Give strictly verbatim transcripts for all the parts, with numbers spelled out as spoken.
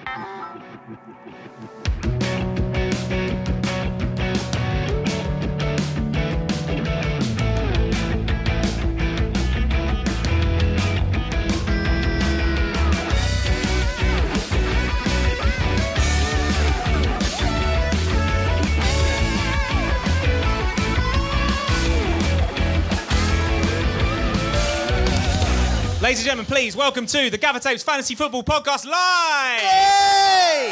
Ladies and gentlemen, please welcome to the Gaffer Tapes Fantasy Football Podcast Live! Yay!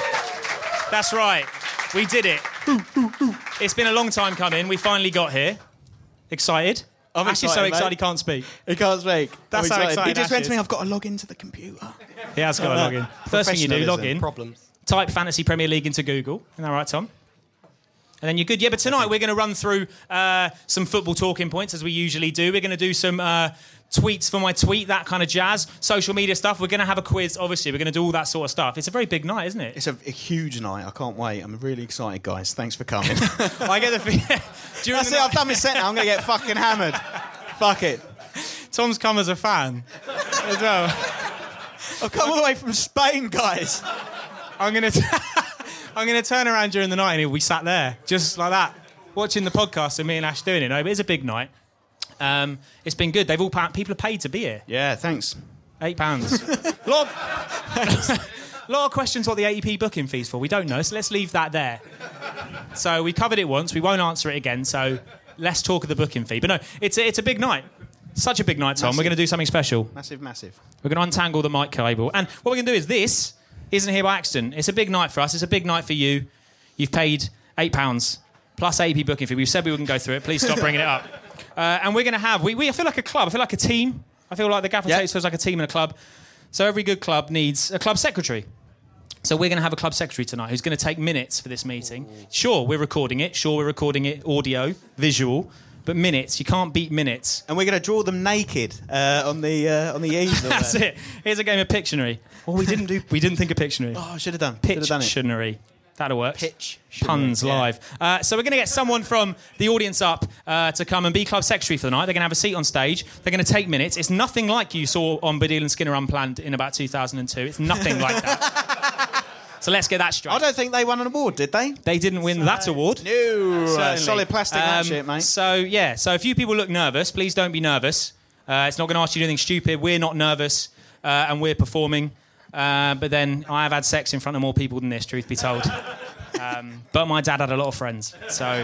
That's right, we did it. It's been a long time coming, we finally got here. Excited? I'm Ash is excited, so excited mate. he can't speak. He can't speak. That's I'm how excited. excited He just Ash went to me, is. I've got to log into the computer. He has got to log in. First thing you do, log in, Problems. type Fantasy Premier League into Google. Isn't that right, Tom? And then you're good. Yeah, but tonight we're going to run through uh, some football talking points, as we usually do. We're going to do some uh, tweets for my tweet, that kind of jazz, social media stuff. We're going to have a quiz, obviously. We're going to do all that sort of stuff. It's a very big night, isn't it? It's a, a huge night. I can't wait. I'm really excited, guys. Thanks for coming. I get the feeling... That's it. I've done my set now. I'm going to get fucking hammered. Fuck it. Tom's come as a fan as well. I've come all the way from Spain, guys. I'm going to... I'm going to turn around during the night and we sat there, just like that, watching the podcast and me and Ash doing it. No, but it's a big night. Um, it's been good. They've all pa- people are paid to be here. Yeah, thanks. Eight pounds. a lot of, lot of questions what the eighty p booking fees for. We don't know, so let's leave that there. So we covered it once. We won't answer it again. So let's talk of the booking fee. But no, it's a, it's a big night. Such a big night, Tom. Massive. We're going to do something special. Massive, massive. We're going to untangle the mic cable. And what we're going to do is this isn't here by accident. It's a big night for us. It's a big night for you. You've paid eight pounds plus eighty p booking fee. We've said we wouldn't go through it. Please stop bringing it up. Uh, and we're going to have... We, we I feel like a club. I feel like a team. I feel like the Gaffer Yep. Tapes feels like a team and a club. So every good club needs a club secretary. So we're going to have a club secretary tonight who's going to take minutes for this meeting. Sure, we're recording it. Sure, we're recording it audio, visual. But minutes, you can't beat minutes. And we're going to draw them naked uh, on the uh, on the easel. That's there. it. Here's a game of Pictionary. Well, we didn't do. We didn't think of Pictionary. Oh, I should have done. Should have done it. Pictionary. That'll work. Pitch. Puns Yeah. live. Uh, so we're going to get someone from the audience up uh, to come and be club secretary for the night. They're going to have a seat on stage. They're going to take minutes. It's nothing like you saw on Baddiel and Skinner Unplanned in about two thousand two. It's nothing like that. So let's get that straight. I don't think they won an award, did they? They didn't win that award. No. Certainly. Solid plastic, that Um, shit, mate. So, yeah. So a few people look nervous. Please don't be nervous. Uh, it's not going to ask you to do anything stupid. We're not nervous, uh, and we're performing. Uh, but then I have had sex in front of more people than this, truth be told. Um, but my dad had a lot of friends. So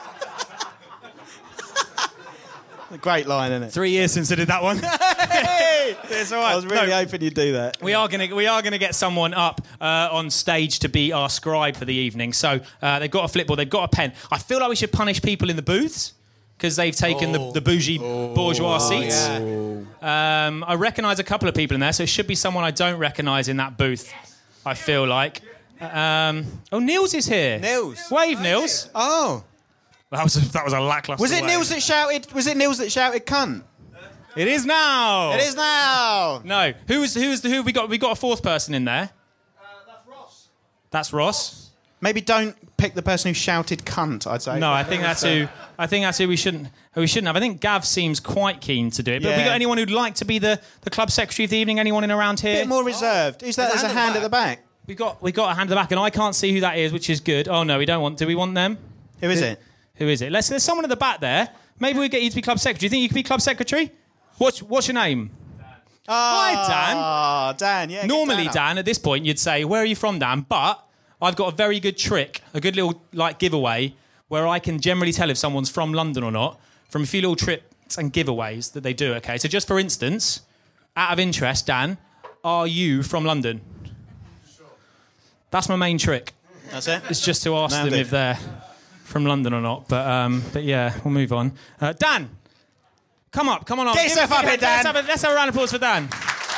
A great line, isn't it? three years since I did that one. Hey! It's all right. I was really No. hoping you'd do that. We are going to we are going to get someone up uh, on stage to be our scribe for the evening. So uh, they've got a flipboard, they've got a pen. I feel like we should punish people in the booths because they've taken Oh. the, the bougie Oh. bourgeois Oh, seats. yeah. Um, I recognise a couple of people in there, so it should be someone I don't recognise in that booth. I feel like. Um, oh, Niels is here. Niels. Wave, Niels. Oh. That was a, that was a lacklustre. Was it wave. Niels that shouted? Was it Niels that shouted cunt? It is now. It is now. No. Who is who is the who have we got? We got a fourth person in there. Uh, that's Ross. That's Ross. Maybe don't pick the person who shouted cunt, I'd say. No, I think that's who. I think that's who we shouldn't. Who we shouldn't have. I think Gav seems quite keen to do it. But have we Yeah. got anyone who'd like to be the, the club secretary of the evening? Anyone in around A here? bit more reserved. Who's that? There's a hand at the back. We got we got a hand at the back, and I can't see who that is, which is good. Oh no, we don't want. Do we want them? Who is it? Who is it? Let's. There's someone at the back there. Maybe we get you to be club secretary. Do you think you could be club secretary? What's What's your name? Hi, Dan. Ah, Dan. Yeah. get Normally, up. Dan, at this point, you'd say, "Where are you from, Dan?" But I've got a very good trick, a good little like giveaway, where I can generally tell if someone's from London or not from a few little tricks and giveaways that they do. Okay, so just for instance, out of interest, Dan, are you from London? That's my main trick. That's it. It's just to ask Nailed them it. if they're from London or not. But um, but yeah, we'll move on. Uh, Dan, come up, come on up. Get yourself up here, Dan. Let's have, a, let's have a round of applause for Dan.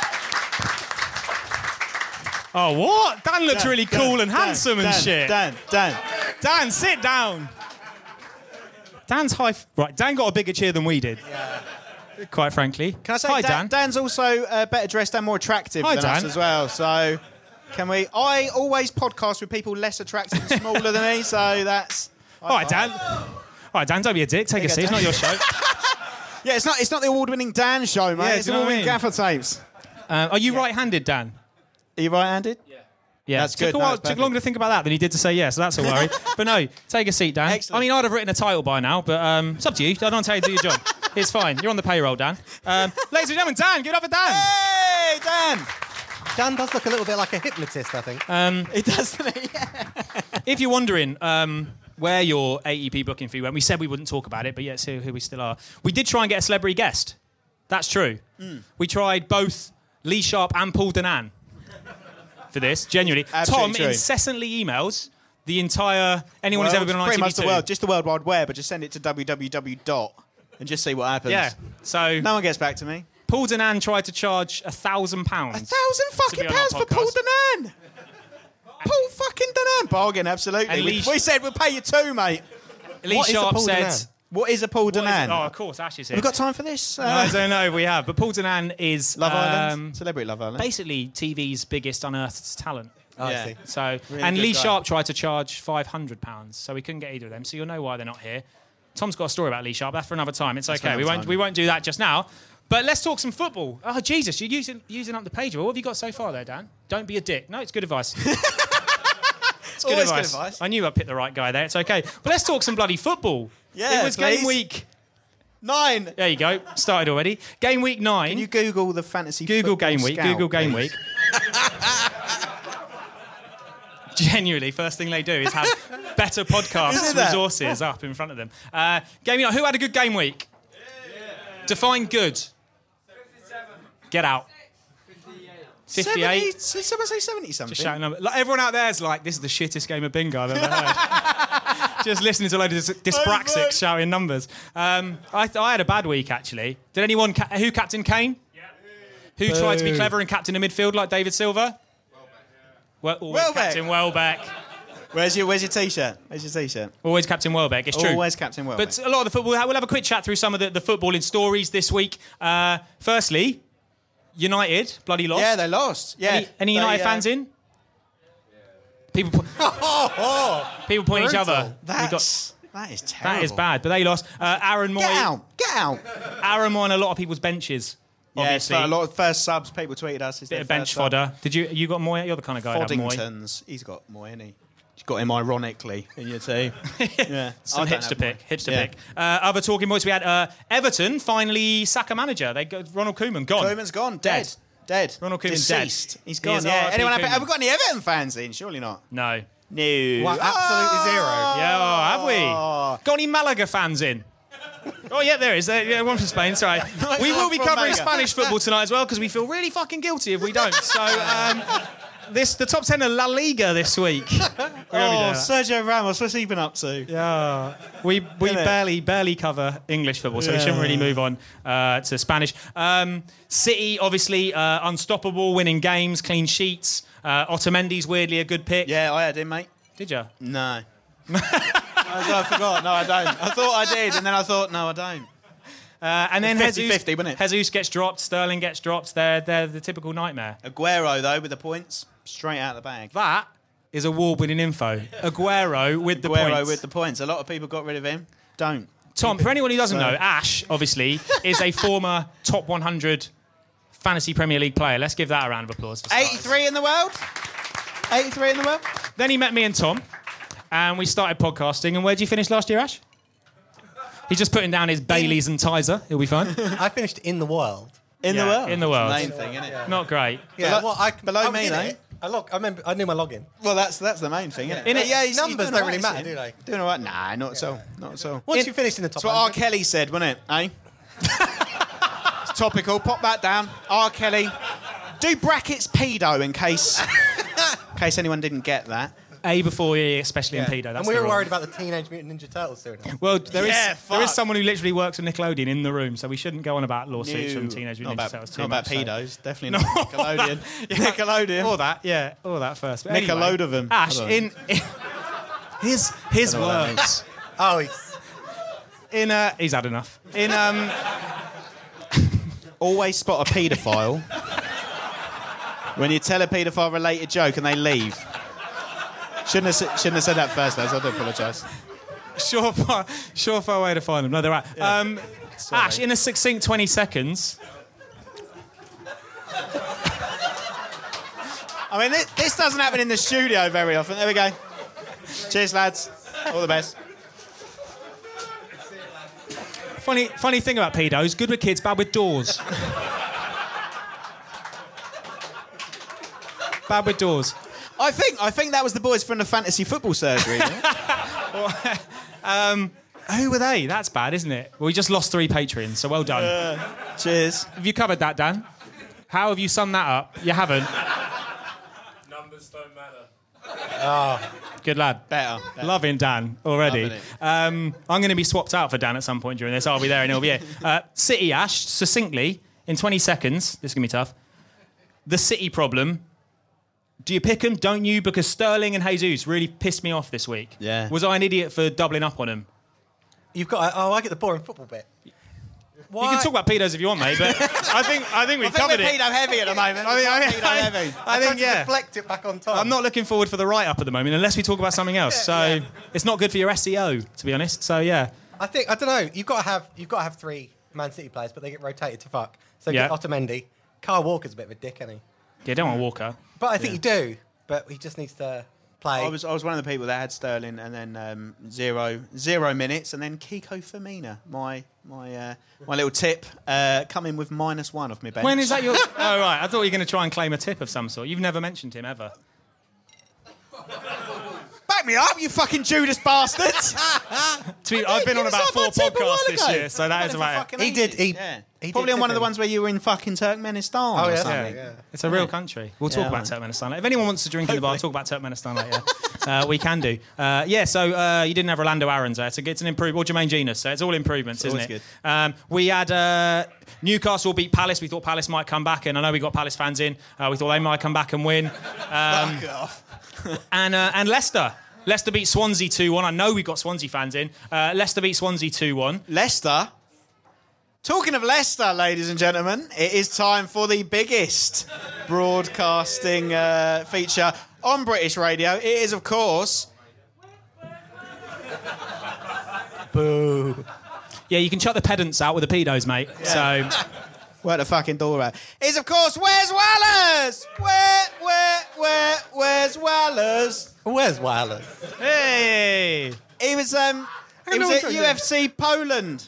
Oh, what? Dan looks Dan, really Dan, cool and Dan, handsome and Dan, shit. Dan, Dan. Dan, sit down. Dan's high... F- right, Dan got a bigger cheer than we did. Quite frankly. Can I say, Hi, Dan, Dan. Dan's also uh, better dressed and more attractive Hi, than us Dan. as well. So, can we? I always podcast with people less attractive and smaller than me. So that's. All right, Dan. All right, Dan, don't be a dick. Take a you go, seat. It's Dan. not your show. Yeah, it's not. It's not the award-winning Dan show, mate. Yeah, it's do the you know what I award-winning mean? Gaffer Tapes. Um, are you right-handed, Dan? Are you right-handed? Yeah. Yeah, That's took good. a No, while, it's took longer to think about that than he did to say yes, so that's a worry. But no, take a seat, Dan. Excellent. I mean, I'd have written a title by now, but um, it's up to you. I don't want to tell you to do your job. It's fine. You're on the payroll, Dan. Um, ladies and gentlemen, Dan, give it up for Dan. Hey, Dan! Dan does look a little bit like a hypnotist, I think. Um, It does, doesn't it? Yeah. if you're wondering um, where your A E P booking fee went, we said we wouldn't talk about it, but yet here, here we still are. We did try and get a celebrity guest. That's true. Mm. We tried both Lee Sharp and Paul Danan for this, genuinely. Absolutely Tom true. incessantly emails the entire... Anyone who's Well, ever been on pretty I T V much two. the world, just the World Wide Web, but just send it to www dot and just see what happens. Yeah, so... No one gets back to me. Paul Danan tried to charge a thousand pounds. A thousand fucking on our pounds for Paul podcast. Danan. Paul fucking Danan. Bargain, absolutely. And We, Lee- we said we'll pay you two, mate. Lee What is a Sharp Paul said... Danan? What is a Paul What is it? Danan? Oh, of course, Ash is here. Have we got time for this? Uh, No, I don't know, we have. But Paul Danan is... Love um, Island? Celebrity Love Island? basically T V's biggest unearthed talent. Oh, Yeah. I see. So, Really and good Lee guy. Sharp tried to charge five hundred pounds, so we couldn't get either of them. So you'll know why they're not here. Tom's got a story about Lee Sharp. That's for another time. It's for okay. We another won't. time. We won't do that just now. But let's talk some football. Oh Jesus, you're using using up the page. What have you got so far there, Dan? Don't be a dick. No, it's good advice. It's good Always good advice. advice. I knew I picked the right guy there. It's okay. But let's talk some bloody football. Yeah, it was please. game week. Nine. There you go. Started already. Game week nine. Can you Google the fantasy Google football game week. scout, Google game please? week. Genuinely, first thing they do is have better podcast Isn't that? resources up in front of them. Uh, game week. Who had a good game week? Define good. Get out. fifty-eight. seventy, did someone say seventy something? Just shouting number. Like, everyone out there is like, this is the shittest game of bingo I've ever heard. Just listening to a load of dys- dyspraxics shouting numbers. Um, I, th- I had a bad week, actually. Did anyone... Ca- who captain Kane? Who tried to be clever and captain a midfield like David Silva? Well, always Welbeck. Captain Welbeck. Where's your Where's your t-shirt? Where's your t-shirt? Always Captain Welbeck. It's true. Always Captain Welbeck. But a lot of the football... We'll have a quick chat through some of the, the footballing stories this week. Uh, firstly, United bloody lost. yeah, they lost. Yeah. Any, any They, United uh, fans in? People, po- people point each other. We got- That's that is terrible. that is bad, but they lost. Uh, Aaron Moy, Get out! Get out! Aaron Moy on a lot of people's benches. Yeah, Obviously, for a lot of first subs. People tweeted us. It's bit their of bench first sub. fodder. Did you? You got Moy? You're the kind of guy that have Moy. Foddingtons. He's got Moy, hasn't he? You've got him ironically in your team. Yeah. Some I don't hipster have pick. Moy. Hipster Yeah. pick. Uh, other talking points. We had uh, Everton finally sack a manager. They got Ronald Koeman gone. Koeman's gone. Dead. Dead. Ronald Koeman's dead. Deceased. He's He gone. is Yeah. R I P Anyone have, Koeman. have we got any Everton fans in? Surely not. No. No. What, absolutely zero? Yeah, oh, have we? Oh. Got any Malaga fans in? Oh, yeah, there is. There, yeah, one from Spain. Sorry. We will be From covering Malaga. Spanish football tonight as well because we feel really fucking guilty if we don't. So, um, this the top ten of La Liga this week. We're gonna be Oh, doing that. Sergio Ramos. What's he been up to? Yeah, we we Innit? barely barely cover English football, so we Yeah. shouldn't really move on uh, to Spanish. Um, City, obviously, uh, unstoppable, winning games, clean sheets. Uh, Otamendi's weirdly a good pick. Yeah, I had him, mate. Did you? No. I, I forgot. No, I don't. I thought I did, and then I thought, no, I don't. Uh, and then fifty Jesus, fifty, wasn't it? Jesus gets dropped, Sterling gets dropped. They're they're the typical nightmare. Aguero, though, with the points, straight out of the bag. That is award-winning info. Aguero with the Aguero points. with the points. A lot of people got rid of him. Don't. Tom, for anyone who doesn't So- know, Ash, obviously, is a former top one hundred fantasy Premier League player. Let's give that a round of applause. For starters. eighty-three in the world? eighty-three in the world? Then he met me and Tom, and we started podcasting. And where did you finish last year, Ash? He's just putting down his Baileys and Tizer. He'll be fine. I finished in the world. In Yeah, the world? in the world. Main thing, isn't it? Not great. Yeah, Below- well, I, below I was me, in though. it. I log. I remember. I knew my login. Well, that's that's the main thing, isn't it? In it- yeah, he's, Numbers he's doing don't all really right, matter, isn't do he? they? Doing all right? Nah, not at all. Not at all. Once In- you finished in the top, That's what R. one hundred, Kelly said, wasn't it? Eh? It's topical. Pop that down. R. Kelly. Do brackets pedo in case in case anyone didn't get that. A before E, especially yeah. in pedo. That's and we the were rule. worried about the Teenage Mutant Ninja Turtles doing it. Well, there is Yeah, there is fuck. someone who literally works for Nickelodeon in the room, so we shouldn't go on about lawsuits from Teenage not Mutant Ninja about, Turtles too not about much, so- pedos. Definitely not Nickelodeon. Nickelodeon. All that, yeah, all that first. But anyway, Nickelodeon of them. Ash, Hold on. in, in his his I don't know what that words, Oh, he's, in uh, he's had enough. In um, Always spot a paedophile when you tell a paedophile-related joke and they leave. Shouldn't have, s- shouldn't have said that first, lads. I do apologise. surefire, surefire way to find them. No, they're right. Um, Ash, in a succinct twenty seconds. I mean, this, this doesn't happen in the studio very often. There we go. Cheers, lads. All the best. Funny, funny thing about pedos, good with kids, bad with doors. Bad with doors. I think I think that was the boys from the fantasy football surgery. um, who were they? That's bad, isn't it? Well, we just lost three Patreons, so well done. Uh, cheers. Have you covered that, Dan? How have you summed that up? You haven't. Numbers don't matter. Oh, good lad. Better. better. Loving Dan already. Um, I'm going to be swapped out for Dan at some point during this. I'll be there and he'll be here. Uh, City, Ash, succinctly, in twenty seconds, this is going to be tough. The City problem. Do you pick them? Don't you? Because Sterling and Jesus really pissed me off this week. Yeah. Was I an idiot for doubling up on them? You've got. Oh, I get the boring football bit. Why? You can talk about pedos if you want, mate, but I think I think we've I think covered we're it. pedo heavy at the moment. I mean, I, pedo heavy. I, I think to yeah. deflect it back on Tom. I'm not looking forward for the write-up at the moment unless we talk about something else. Yeah, so yeah. it's not good for your S E O, to be honest. So yeah. I think I don't know. You've got to have you've got to have three Man City players, but they get rotated to fuck. So Yeah. get Otamendi. Kyle Walker's a bit of a dick, isn't he? Yeah, don't want Walker. But I think you do. But he just needs to play. I was I was one of the people that had Sterling and then um, zero zero minutes and then Kiko Firmino. My my uh, my little tip uh, come in with minus one off my bench. When is that your... Oh, right. I thought you were going to try and claim a tip of some sort. You've never mentioned him, ever. Back me up, you fucking Judas bastards! To be, I've been on You about said four my tip a while podcasts this ago. year, so that is For about it. fucking He did- ages. he- yeah. he did Probably on tip one of the him. ones where you were in fucking Turkmenistan Oh, or yeah, something. yeah. It's a real country. We'll talk about Turkmenistan later. If anyone wants to drink in the bar, talk about Turkmenistan later. uh, we can do. Uh, yeah, so uh, you didn't have Rolando Aarons there. It's, a, it's an improvement. Or Jermaine Genius. So it's all improvements, It's isn't always it? Um, we had uh, Newcastle beat Palace. We thought Palace might come back, and I know we got Palace fans in. Uh, we thought they might come back and win. Um, Fuck off. and uh, and Leicester. Leicester beat Swansea two one. I know we got Swansea fans in. Uh, Leicester beat Swansea two one. Leicester. Talking of Leicester, ladies and gentlemen, it is time for the biggest broadcasting uh, feature on British radio. It is, of course... Boo. Yeah, you can chuck the pedants out with the pedos, mate. So Where the fucking door at? Is, of course, Where's Wallers? Where, where, where, where's Wallers? Where's Wallace? hey, He was, um, he know was what at you're U F C Poland.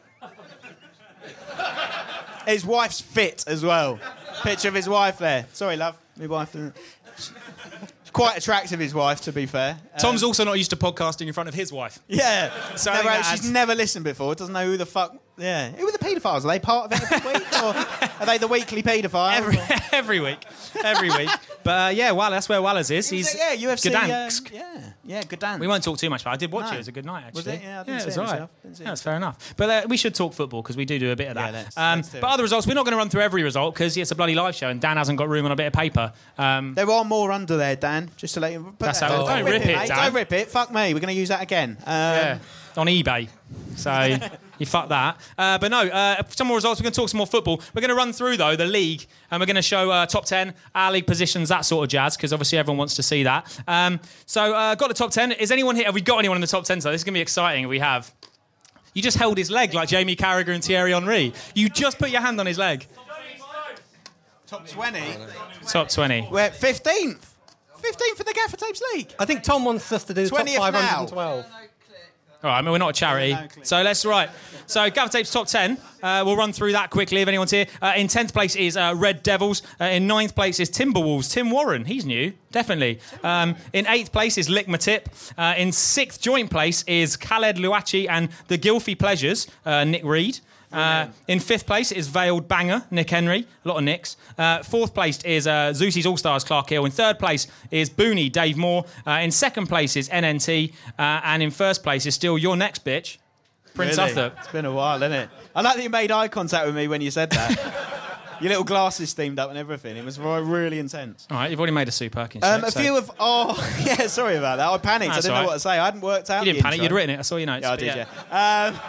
His wife's fit as well. Picture of his wife there. Sorry, love. My wife. Quite attractive, his wife, to be fair. Tom's Um, also not used to podcasting in front of his wife. Yeah. So Never- that she's adds- never listened before. Doesn't know who the fuck. Yeah. Who are the paedophiles? Are they part of it every week? Or are they the weekly paedophiles? Every, every week, every week. But uh, yeah, well, that's where Wallace is. He was He's at- yeah, U F C. Um, Gdansk. yeah. Yeah, Gdansk. We won't talk too much about it. I did watch No. it. It was a good night, actually. Was it? Yeah, I didn't yeah, see it was it all right. myself. Didn't see Yeah, it. that's fair enough. But uh, we should talk football because we do do a bit of that. Yeah, let's- um, let's do but it. other results, we're not going to run through every result because it's a bloody live show and Dan hasn't got room on a bit of paper. Um, There are more under there, Dan. Just to let you. Put That's that- how- don't, don't rip it, mate. Dan. Don't rip it. Fuck me. We're going to use that again. Um, yeah, on eBay. So you fuck that. Uh, but no, uh, some more results. We're going to talk some more football. We're going to run through, though, the league, and we're going to show uh, top ten, our league positions, that sort of jazz, because obviously everyone wants to see that. Um, so uh, got the top ten. Is anyone here? Have we got anyone in the top ten? So this is going to be exciting if we have. You just held his leg like Jamie Carragher and Thierry Henry. You just put your hand on his leg. Top twenty. Top twenty. We're fifteenth. fifteenth for the Gaffer Tapes League. I think Tom wants us to do the top twentieth five now. hundred twelve. All right, I mean, we're not a charity. No clue. So let's, right. So Gaffer Tape's top ten. Uh, we'll run through that quickly if anyone's here. Uh, in tenth place is uh, Red Devils. Uh, in ninth place is Timberwolves. Tim Warren, he's new, definitely. Um, in eighth place is Lick Matip. Uh, in sixth joint place is Khaled Luachi and the Gilfie Pleasures, uh, Nick Reed. Uh, in fifth place is Veiled Banger, Nick Henry. A lot of Nicks. Uh, fourth place is uh, Zeus's All-Stars, Clark Hill. In third place is Booney, Dave Moore. Uh, in second place is N N T. Uh, and in first place is still your next bitch, Prince Really? Arthur. It's been a while, isn't it? I like that you made eye contact with me when you said that. Your little glasses steamed up and everything. It was really intense. All right, you've already made a Sue Perkins Um, joke, a so- few of... Oh, yeah, sorry about that. I panicked. That's I didn't all know right. what to say. I hadn't worked out You didn't the panic, intro. you'd written it. I saw your notes. Yeah, I but did, yeah. Um,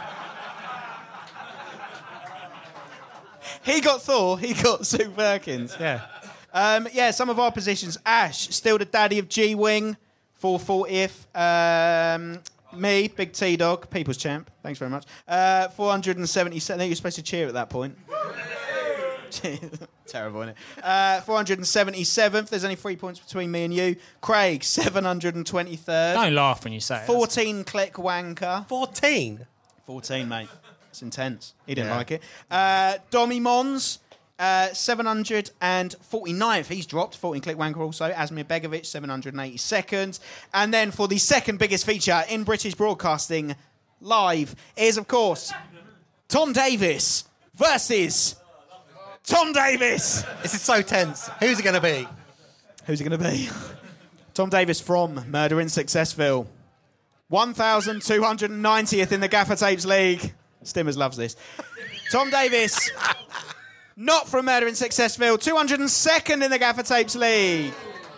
he got Thor, he got Sue Perkins. Yeah. Um, yeah, some of our positions. Ash, still the daddy of G-Wing, four fortieth. Um, me, Big T-Dog, People's Champ. Thanks very much. Uh, four hundred seventy-seven. I think you're supposed to cheer at that point. Terrible, isn't it? Uh, four hundred seventy-seventh. There's only three points between me and you. Craig, seven hundred twenty-third. Don't laugh when you say it. fourteen click wanker. fourteen. fourteen, mate. It's intense. He didn't Yeah. like it. Uh, Dommy Mons, uh, seven hundred forty-ninth. He's dropped. fourteen click wanker also. Asmir Begovic, seven hundred eighty-second. And then for the second biggest feature in British broadcasting live is, of course, Tom Davis versus Tom Davis. This is so tense. Who's it going to be? Who's it going to be? Tom Davis from Murder in Successville. one thousand two hundred ninetieth in the Gaffer Tapes League. Stimmers loves this. Tom Davis, not from Murder in Successville, two hundred second in the Gaffer Tapes League.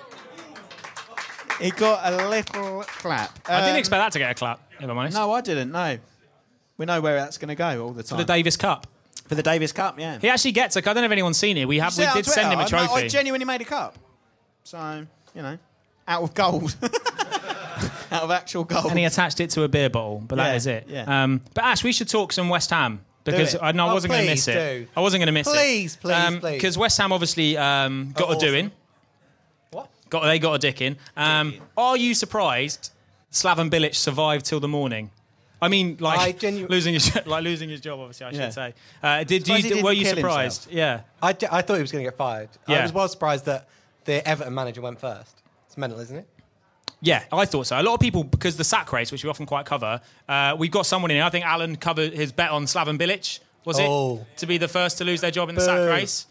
He got a little clap. I didn't Um, expect that to get a clap, if I'm honest. No, I didn't, no. We know where that's going to go all the time. For the Davis Cup. For the Davis Cup, yeah. He actually gets a... I don't know if anyone's seen it. We have. You We see it on did send him a Twitter? I- trophy. I genuinely made a cup. So, you know, out of gold. Out of actual gold. And he attached it to a beer bottle, but that Yeah, is it. yeah. Um, but Ash, we should talk some West Ham because it. I, no, I Oh, wasn't going to please miss it. do. I wasn't going to miss Please, it. please, please. Because West Ham obviously um, got Oh, a doing. What? Got they got a dick in. Um, are you surprised Slaven Bilic survived till the morning? I mean, like I genu- losing his like losing his job. Obviously, I should Yeah. say. Uh, did do Surprised he you, didn't were you kill surprised? himself. Yeah. I, d- I thought he was going to get fired. Yeah. I was well surprised that the Everton manager went first. It's mental, isn't it? Yeah, I thought so. A lot of people, because the sack race, which we often quite cover, uh, we've got someone in here. I think Alan covered his bet on Slaven Bilic, was Oh. it? To be the first to lose their job in the Boo. sack race.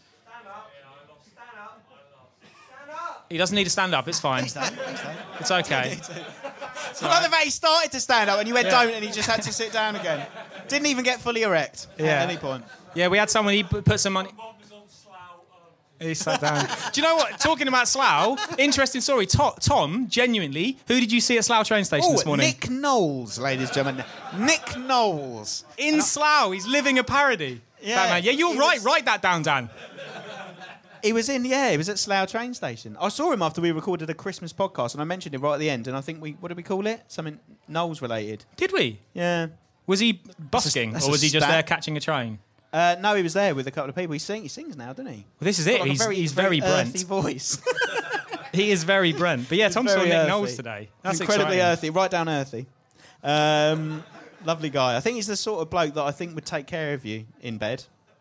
He doesn't need to stand up, it's fine. It's okay. I like the fact he started to stand up and you went Yeah. don't and he just had to sit down again. Didn't even get fully erect Yeah. at any point. Yeah, we had someone, he put put some money... He sat down. Do you know what? Talking about Slough, interesting story. To- Tom, genuinely, who did you see at Slough train station this Oh, morning? Nick Knowles, ladies and gentlemen. Nick Knowles. In Slough, he's living a parody. Yeah, That man. Yeah, you're he right. was- Write that down, Dan. He was in, yeah, he was at Slough train station. I saw him after we recorded a Christmas podcast and I mentioned him right at the end and I think we, what did we call it? Something Knowles related. Did we? Yeah. Was he busking, that's or a was he just stat. there catching a train? Uh, no, he was there with a couple of people. He, sing, he sings now, doesn't he? Well, this is it. Got like a He's, he's very, Brent. earthy voice. He is very Brent. But yeah, Tom saw Very Nick earthy. Knowles today. That's incredibly exciting. earthy, right down earthy. Um, lovely guy. I think he's the sort of bloke that I think would take care of you in bed.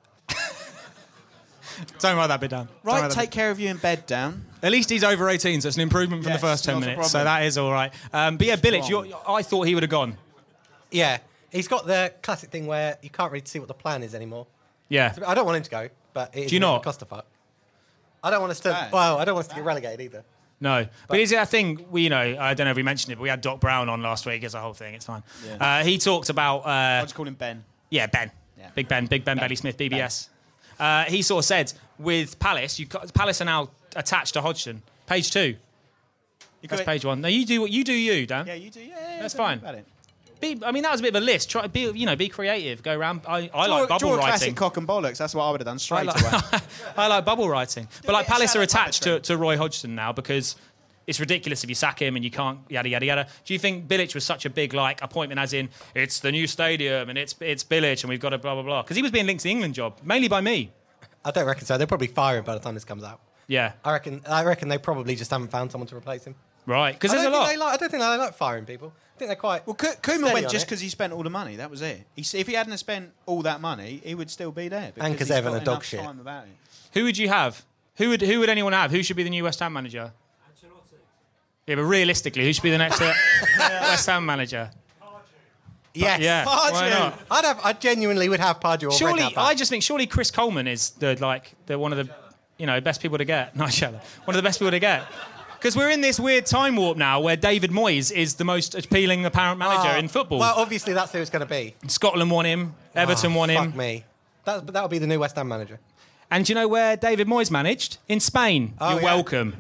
Don't write that bit down. Don't write Right, that take care of you in bed, down. bit- At least he's over eighteen, so it's an improvement from Yes, the first ten not a minutes. So problem. that is all right. Um, but yeah, Bilic, Strong. you're, I thought he would have gone. Yeah. He's got the classic thing where you can't really see what the plan is anymore. Yeah. I don't want him to go, but it is Do you not? a clusterfuck. I don't want us to. bad. Well, I don't want us to get relegated either. No, but, is it a thing? We, you know, I don't know if we mentioned it, but we had Doc Brown on last week. It's a whole thing. It's fine. Uh, he talked about, I'll uh, just call him Ben. yeah, Ben, Yeah. Big Ben, Big Ben, Belly Smith, B B S. Uh, he sort of said with Palace, you got, Palace are now attached to Hodgson. Page two. You That's got it? page one. No, you do what you do. You Dan. Yeah, you do. Yeah, yeah, That's don't worry fine. About it. Be, I mean, that was a bit of a list. Try be, you know, be creative. Go around. I, I Draw, like bubble draw a writing. classic cock and bollocks. That's what I would have done I straight like, away. I like bubble writing. But like bit of Palace are shadow attached to, puppetry. to Roy Hodgson now because it's ridiculous if you sack him and you can't yada yada yada. Do you think Bilic was such a big like appointment as in it's the new stadium and it's it's Bilic and we've got to blah blah blah? Because he was being linked to the England job mainly by me. I don't reckon so. They'll probably fire him by the time this comes out. Yeah, I reckon. I reckon they probably just haven't found someone to replace him. right. Because I there's a don't lot. think they like, I don't think they like firing people. I think they're quite. Well, K- Koeman steady went on just it. because he spent all the money. That was it. He, s- if he hadn't have spent all that money, he would still be there. And 'cause he's Everton got are dog enough shit. time about it. Who would you have? Who would who would anyone have? Who should be the new West Ham manager? Yeah, but realistically, who should be the next uh, West Ham manager? Yes. Yeah, why Pardew. not? I'd have. I genuinely would have Pardew or Surely, Redknapp back. I just think surely Chris Coleman is the like the one of the you know best people to get. Nice shallow. One of the best people to get. Because we're in this weird time warp now where David Moyes is the most appealing apparent manager Oh, in football. Well, obviously that's who it's going to be. Scotland want him, Everton Oh, want him. Fuck me. That that'll be the new West Ham manager. And do you know where David Moyes managed? In Spain. Oh, You're yeah. welcome.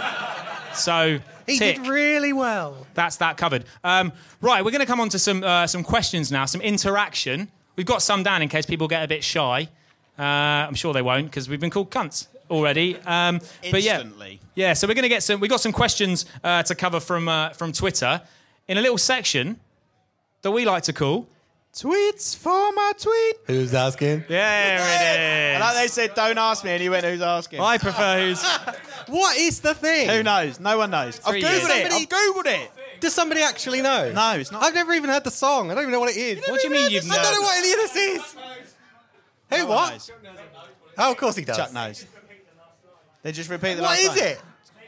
So He tick. did really well. That's that covered. Um, right, we're going to come on to some uh, some questions now, some interaction. We've got some down in case people get a bit shy. Uh, I'm sure they won't because we've been called cunts already. Um, but yeah, Instantly. yeah. So we're going to get some. We got some questions uh, to cover from uh, from Twitter in a little section that we like to call Tweets for my tweet. Who's asking? There it And like they said, don't ask me, and he went, who's asking? I prefer who's. What is the thing? Who knows? No one knows. I've Three Googled years. it. I've Googled it. Does somebody actually know? No, it's not. I've never even heard the song. I don't even know what it is. What do you mean you've I don't know never- what any of this is. Who, No one what? knows. Oh, of course he does. Chuck knows. They just repeat the What last is line. it?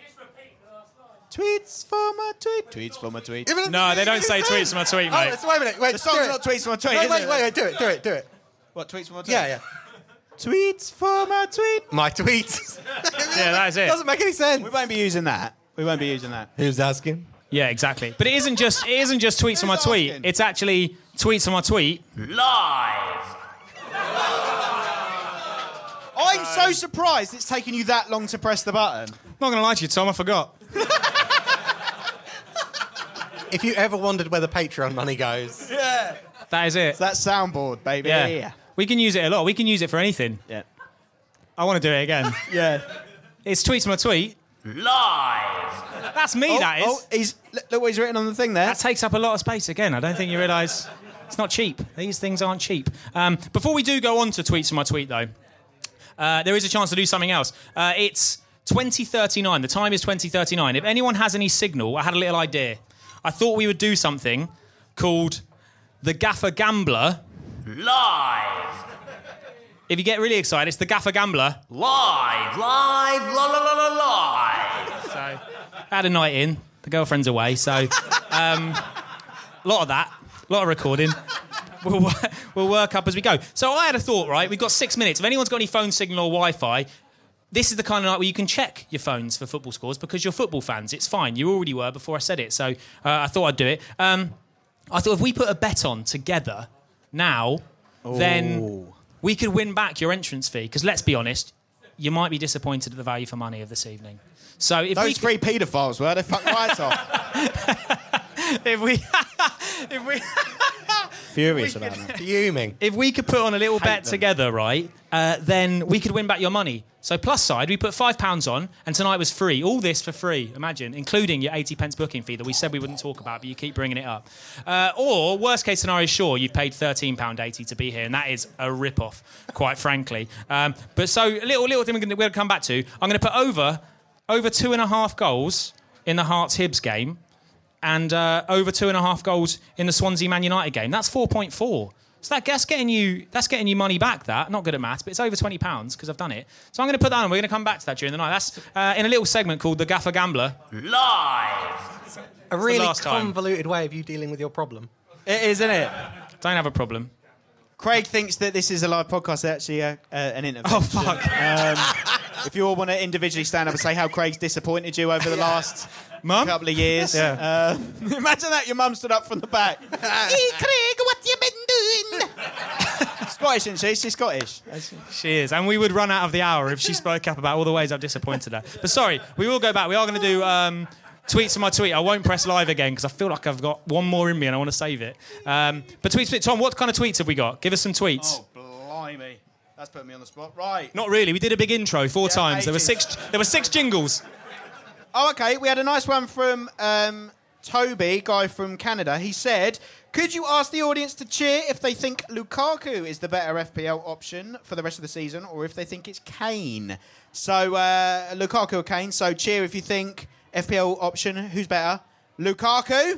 Tweets for my tweet. Tweets for my tweet. No, they don't say tweets for my tweet, Oh, mate. so wait a minute. Wait, The song's do it. not tweets for my tweet, No, is wait, it? wait, wait, do it, do it, do it. What, tweets for my tweet? Yeah, yeah. Tweets for my tweet. My tweets. Yeah, that is it. Doesn't make any sense. We won't be using that. We won't be using that. Who's asking? Yeah, exactly. But it isn't just it isn't just tweets on my Who's tweet. asking? It's actually tweets on my tweet. I'm so surprised it's taken you that long to press the button. Not gonna lie to you, Tom, I forgot. If you ever wondered where the Patreon money goes, Yeah. That is it. That's soundboard, baby. Yeah. Yeah. We can use it a lot. We can use it for anything. Yeah. I want to do it again. Yeah. It's tweets on my tweet. Live. That's me. Oh, that is. oh, he's, look look what he's written on the thing there. That takes up a lot of space again. I don't think you realise it's not cheap. These things aren't cheap. Um, before we do go on to tweets on my tweet, though, uh, there is a chance to do something else. Uh, it's twenty thirty-nine. The time is twenty thirty-nine. If anyone has any signal, I had a little idea. I thought we would do something called the Gaffer Gambler. Live. If you get really excited, it's the Gaffer Gambler. Live, live, la la la la live. So, I had a night in. The girlfriend's away, so um, a lot of that, a lot of recording. We'll, we'll work up as we go. So I had a thought, right? We've got six minutes. If anyone's got any phone signal or Wi-Fi, this is the kind of night where you can check your phones for football scores because you're football fans. It's fine. You already were before I said it, so uh, I thought I'd do it. Um, I thought if we put a bet on together now, then we could win back your entrance fee. Because let's be honest, you might be disappointed at the value for money of this evening. So if Those we three paedophiles were, they fucked right off. if we if we Furious about that. fuming. if we could put on a little bet them. together, right, uh, then we could win back your money. So plus side, we put five pounds on, and tonight was free. All this for free, imagine, including your eighty pence booking fee that we said we wouldn't talk about, but you keep bringing it up. Uh, or worst case scenario, sure, you've paid thirteen pounds eighty to be here, and that is a rip-off, quite frankly. Um, but so a little little thing we're going to come back to. I'm going to put over over two and a half goals in the Hearts Hibs game. And uh, over two and a half goals in the Swansea Man United game. That's four point four. So that, that's getting you that's getting you money back. That not good at maths, but it's over twenty pounds because I've done it. So I'm going to put that on. We're going to come back to that during the night. That's uh, in a little segment called the Gaffer Gambler live. A really last time. convoluted way of you dealing with your problem. It is, isn't it? Don't have a problem. Craig thinks that this is a live podcast, it's actually uh, uh, an interview. Oh fuck! Um, if you all want to individually stand up and say how Craig's disappointed you over the last Mum? couple of years. Yeah. Uh, imagine that, your mum stood up from the back. Hey, Craig, what you been doing? Scottish, isn't she? She's Scottish. She is, and we would run out of the hour if she spoke up about all the ways I've disappointed her. But sorry, we will go back. We are going to do um, tweets on my tweet. I won't press live again because I feel like I've got one more in me and I want to save it. Um, but tweets, Tom, what kind of tweets have we got? Give us some tweets. Oh, blimey. That's putting me on the spot. Right. Not really. We did a big intro four Yeah, times. There were ages. six. There were six jingles. Oh, okay. We had a nice one from um, Toby, guy from Canada. He said, could you ask the audience to cheer if they think Lukaku is the better F P L option for the rest of the season or if they think it's Kane? So, uh, Lukaku or Kane. So, cheer if you think F P L option. Who's better? Lukaku?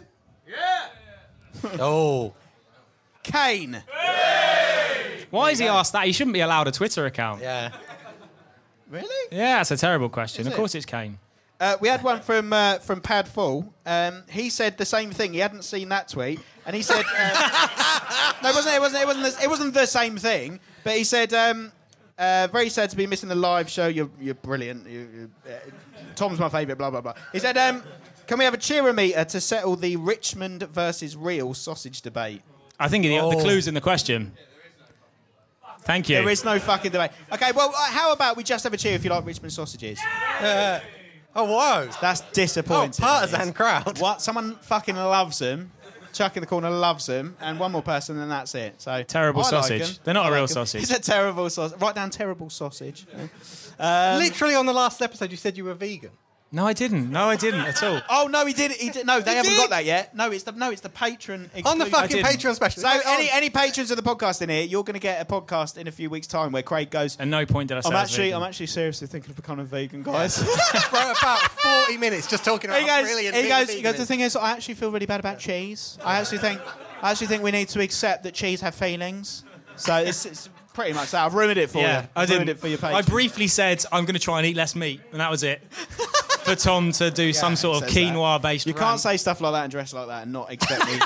Oh. Kane? Why has he asked that? He shouldn't be allowed a Twitter account. Yeah. Really? Yeah, that's a terrible question. Is Of it? course it's Kane. Uh, we had one from uh, from Pad Full. Um, he said the same thing. He hadn't seen that tweet, and he said, uh, "No, it wasn't. It wasn't. It wasn't. The, it wasn't the same thing." But he said, um, uh, "Very sad to be missing the live show. You're you're brilliant. You, you, uh, Tom's my favourite." Blah blah blah. He said, um, "Can we have a cheerometer to settle the Richmond versus Real sausage debate?" I think the, Oh. the clue's in the question. Thank you. There is no fucking debate. Okay, well, uh, how about we just have a cheer if you like Richmond sausages? Oh, whoa. That's Oh, disappointing. partisan crowd. What? Someone fucking loves them. Chuck in the corner loves them, and one more person, and that's it. So Terrible I like sausage. 'em. They're not I a real like 'em. sausage. It's a terrible sausage. Write down terrible sausage. Um, Literally on the last episode, you said you were vegan. No, I didn't. No, I didn't at all. Oh no, he did. He did. No, they He haven't did? got that yet. No, it's the no, it's the patron. On the exclusive. fucking didn't. Patreon special. So No, any on- any patrons of the podcast in here, you're going to get a podcast in a few weeks' time where Craig goes. At no point did I say I'm I was actually, vegan. I'm actually seriously thinking of becoming a vegan, guys. for about forty minutes just talking about he how goes, brilliant he being goes, a he goes. vegan The is. thing is, I actually feel really bad about cheese. I actually think, I actually think we need to accept that cheese have feelings. So it's, it's pretty much that. I've ruined it for Yeah, you. I I've didn't. ruined it for your I patrons. briefly said I'm going to try and eat less meat, and that was it. For Tom to do some sort of says that. quinoa-based. You rant. can't say stuff like that and dress like that and not expect me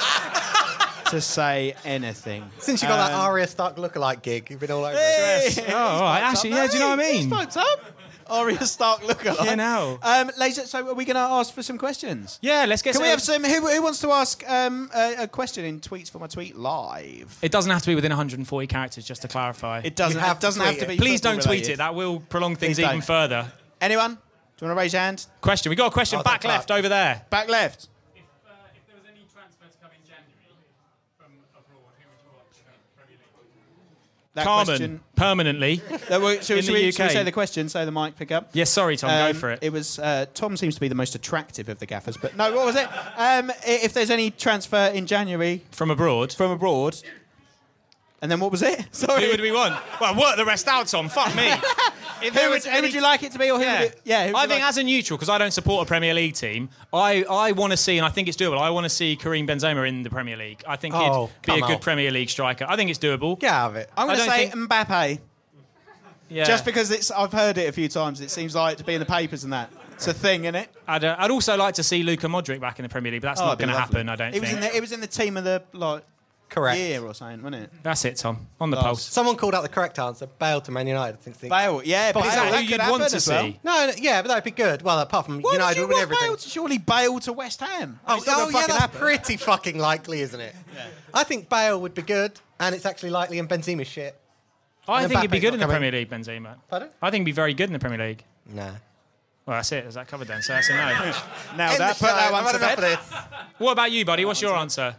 to say anything. Since you got that Um, Arya Stark lookalike gig, you've been all over it. Hey! Oh, all right. Actually, yeah. Do you know what I He's mean? fucked up. Arya Stark lookalike. You know. Um, ladies, so are we going to ask for some questions? Yeah. Let's get. Can some- we have some? Who, who wants to ask um, a, a question in tweets for my tweet live? It doesn't have to be within one hundred forty characters, just to clarify. It doesn't You have have, to doesn't have tweet to it. be. Please don't football tweet related. it. That will prolong things Please even don't. further. Anyone? Do you want to raise your hand? Question. We got a question Oh, back that's left up. over there. Back left. If, uh, if there was any transfer to come in January from abroad, who would you want to come to the Premier League? That Carmen, question. permanently. That we- should, In should the we, U should we K. say the question so the mic pick up? Yes, sorry, Tom. Um, go for it. It was uh, Tom seems to be the most attractive of the gaffers, but no, what was it? Um, i- if there's any transfer in January From abroad. from abroad, and then what was it? Sorry, Who would we want? Well, work the rest out, Tom. Fuck me. If Who there would, was who any- would you like it to be, or who Yeah, would it, yeah? Who would I you think like- as a neutral, because I don't support a Premier League team, I, I want to see, and I think it's doable. I want to see Karim Benzema in the Premier League. I think Oh, he'd be a come good on. Premier League striker. I think it's doable. Get out of it. I'm going I to don't say think- Mbappe, Yeah. just because it's. I've heard it a few times. It seems like to be in the papers and that. It's a thing, isn't it? I'd, uh, I'd also like to see Luka Modric back in the Premier League, but that's Oh, not it'd be going to lovely. happen. I don't It was think. in the. It was in the team of the like Correct. year or something, wasn't it? That's it, Tom. On the Last. pulse. Someone called out the correct answer. Bale to Man United. I think. think- Bale, yeah, But Bale, Is that that who could you'd happen want to as well. see? No, no, yeah, but that'd be good. Well, apart from Why United did you would win want everything. Bale to surely Bale to West Ham? Oh, It's not oh gonna yeah, fucking that's happen. pretty fucking likely, isn't it? I think Bale would be good, and it's actually likely, and Benzema's shit. I And think he'd be Mbappe's good in not the coming. Premier League, Benzema. Pardon? I think he'd be very good in the Premier League. Nah. Well, that's it. Is that covered then? So that's a no. Now End that the put show. that one I've to had enough bed. of this. What about you, buddy? What's your answer?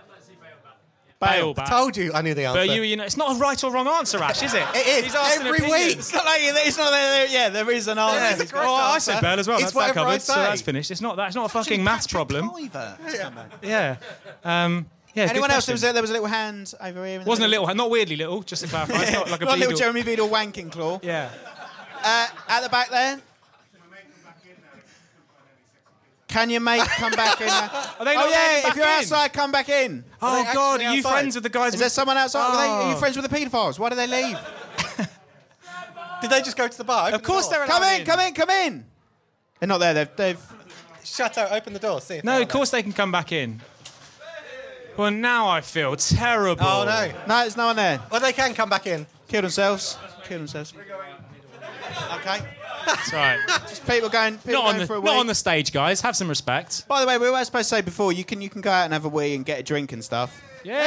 Bale. back. Told you I knew the answer. But you, you know, it's not a right or wrong answer, Ash, is it? It is. He's asked an Every opinion. week. It's not like it's not. Like, yeah, there is an answer. Yeah, it's a It's correct Oh, I answer. said Bale as well. It's That's that whatever I covered. So say. that's finished. It's not that. It's not a fucking maths problem. Kluivert. Yeah. Um, yeah. it's a Anyone good else? There was, question. a, there was a little hand over here. in the Wasn't a middle. little, not weirdly little. Just to clarify, it's not like a Not a little beagle. Jeremy Beadle wanking claw. Yeah. Uh, at the back there. Can your mate come back in? Uh, Are they oh not letting yeah, him if you're back in? outside, come back in. Oh they God, actually are you outside? friends with the guys? Is there someone outside? Are, they, are you Oh. friends with the paedophiles? Why do they leave? Did they just go to the bar? Open Of course the door. they're Come allowed in, come in, come in. They're not there. They've. they've Shut up. Open the door. See. If No, they're of course they can come back in. Well, now I feel terrible. Oh no. no, there's no one there. Well, they can come back in. Kill themselves. Kill themselves. Okay. That's right. Just people going. People Not on going the for a not wee. on the stage, guys. Have some respect. By the way, we were supposed to say before you can you can go out and have a wee and get a drink and stuff.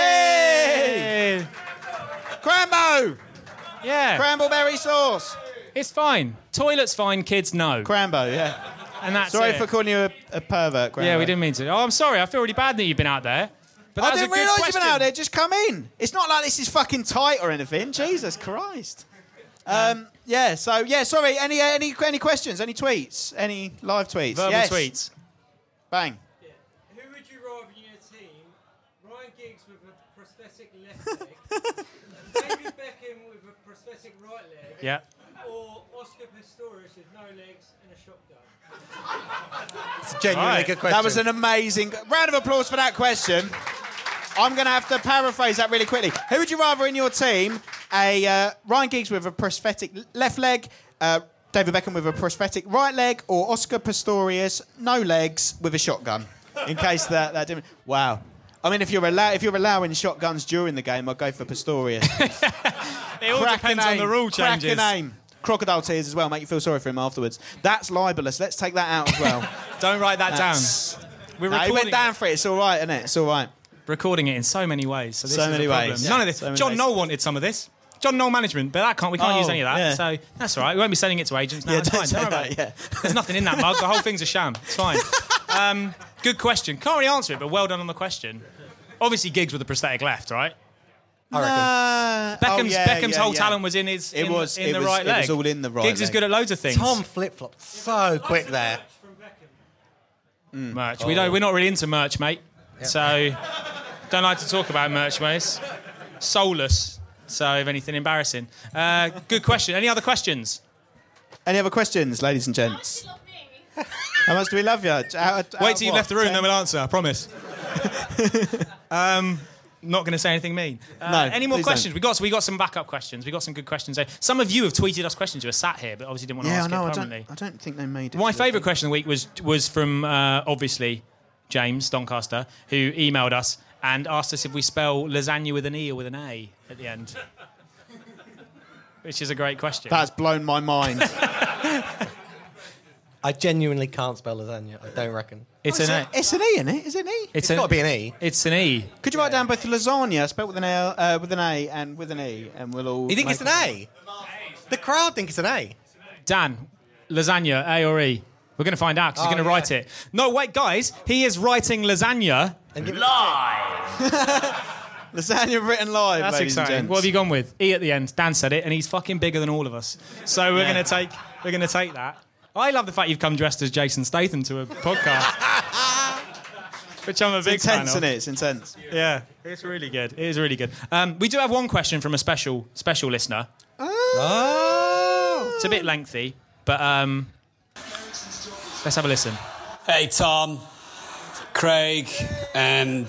Yay! Crambo, Yeah. cranberry sauce. It's fine. Toilet's fine. Kids, no. Crambo, yeah. And that's Sorry it. for calling you a, a pervert. Crambo. Yeah, we didn't mean to. Oh, I'm sorry. I feel really bad that you've been out there. But that I was didn't a good realise you've question. been out there. Just come in. It's not like this is fucking tight or anything. Jesus Christ. Um, yeah. So yeah. Sorry. Any any any questions? Any tweets? Any live tweets? Verbal yes. tweets. Bang. Who would you rather in your team? Ryan Giggs with a prosthetic left leg, David Beckham with a prosthetic right leg, Yeah. or Oscar Pistorius with no legs and a shotgun? It's a genuinely Right. good question. That was an amazing round of applause for that question. I'm going to have to paraphrase that really quickly. Who would you rather in your team? A uh, Ryan Giggs with a prosthetic left leg, uh, David Beckham with a prosthetic right leg, or Oscar Pistorius, no legs, with a shotgun? In case that that didn't. Wow. I mean, if you're allow if you're allowing shotguns during the game, I'd go for Pistorius. It all Cracking depends on the aim. rule changes. Cracking aim. Crocodile tears as well. Make you feel sorry for him afterwards. That's libelous. Let's take that out as well. Don't write that That's- down. We're No, he recording, went down for it. It's all right, isn't it? It's all right. recording it in so many ways. So, this So is many a problem. ways. None of this. So many John ways. Knoll wanted some of this. John Knoll management, but that can't. We can't Oh, use any of that. yeah. So that's all right. We won't be sending it to agents now. Yeah, it's don't fine. say Don't worry that, about it. yeah. There's nothing in that mug. The whole thing's a sham. It's fine. Um, good question. Can't really answer it, but well done on the question. Obviously, Giggs with a prosthetic left, right? I reckon. Nah. Beckham's, oh, yeah, Beckham's yeah, whole yeah. talent was in his It in, was- in it the was- right it leg. was all in the right Giggs is leg. good at loads of things. Tom flip-flopped so quick there. From Beckham. Merch. We don't, we're not really into merch, mate. So, don't like to talk about merch, mate. It's soulless. So, if anything, embarrassing. Uh, good question. Any other questions? Any other questions, ladies and gents? How much do we love you? Out, out Wait till you've what? left the room, Ten? then we'll answer. I promise. um, not going to say anything mean. Uh, No, any more please questions? don't. We got we got some backup questions. We got some good questions. There. Some of you have tweeted us questions. You were sat here, but obviously didn't want to Yeah, I ask know. it I permanently. don't, I don't think they made it. My to the favourite thing. question of the week was was from uh, obviously James Doncaster, who emailed us and asked us if we spell lasagna with an E or with an A at the end. Which is a great question. That's blown my mind. I genuinely can't spell lasagna. I don't reckon. it's an A. It's an E, isn't it? Is it an E? It's, It's an, got to be an E. It's an E. Could you write down both lasagna spelled with an L, uh, with an A, and with an E, and we'll all. You think make it's an A? The crowd think it's an A. Dan, lasagna, A or E? We're going to find out because he's Oh, going to yeah. write it. No, wait, guys. He is writing lasagna. And give it Lasagna written live. That's ladies and exciting. gents. What have you gone with? E at the end. Dan said it, and he's fucking bigger than all of us. So we're Yeah. going to take we're going to take that. I love the fact you've come dressed as Jason Statham to a podcast, which I'm a big It's intense, fan isn't of. it? It's intense. Yeah, it's really good. It is really good. Um, we do have one question from a special special listener. Oh. It's a bit lengthy, but um, let's have a listen. Hey, Tom, Craig, and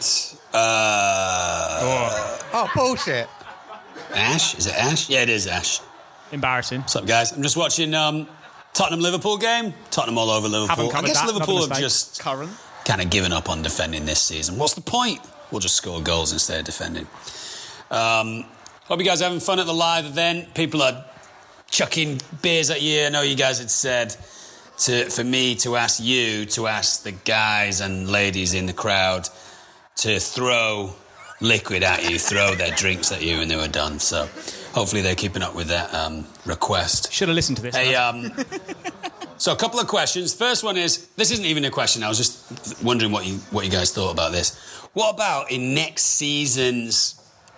uh, Oh, bullshit. Ash. Is it Ash? Yeah, it is Ash. Embarrassing. What's up, guys? I'm just watching um, Tottenham Liverpool game. Tottenham all over Liverpool. Haven't I covered guess that, Liverpool another have mistake. just Current. kind of given up on defending this season. What's the point? We'll just score goals instead of defending. Um, hope you guys are having fun at the live event. People are chucking beers at you. I know you guys had said to, for me to ask you to ask the guys and ladies in the crowd to throw liquid at you, throw their drinks at you when they were done. So hopefully they're keeping up with that um, request. Should have listened to this. Hey, man. um, so a couple of questions. First one is, this isn't even a question. I was just wondering what you what you guys thought about this. What about in next season's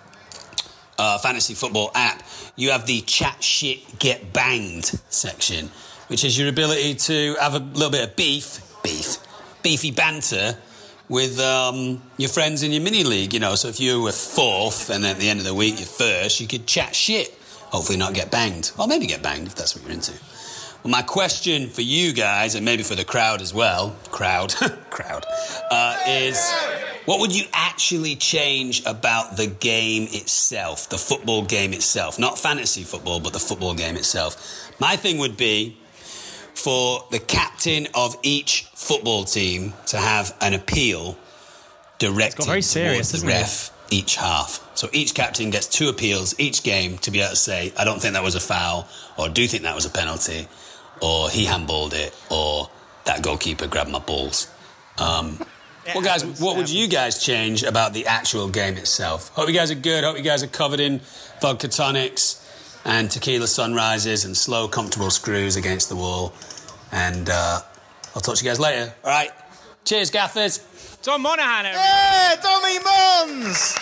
uh, fantasy football app, you have the chat shit get banged section, which is your ability to have a little bit of beef, beef, beefy banter with um, your friends in your mini league. You know, so if you were fourth and at the end of the week you're first, you could chat shit. Hopefully not get banged, or maybe get banged if that's what you're into. Well, my question for you guys, and maybe for the crowd as well, crowd, crowd, uh, is what would you actually change about the game itself, the football game itself? Not fantasy football, but the football game itself. My thing would be for the captain of each football team to have an appeal directed very serious, towards the isn't it? ref each half. So each captain gets two appeals each game to be able to say, I don't think that was a foul, or do think that was a penalty, or he handballed it, or that goalkeeper grabbed my balls. Um, well, guys, happens, what it would you guys change about the actual game itself? Hope you guys are good. Hope you guys are covered in vodka tonics and tequila sunrises and slow, comfortable screws against the wall. And uh, I'll talk to you guys later. All right. Cheers, gaffers. Tom Monaghan. everyone. Yeah, Tommy Mons!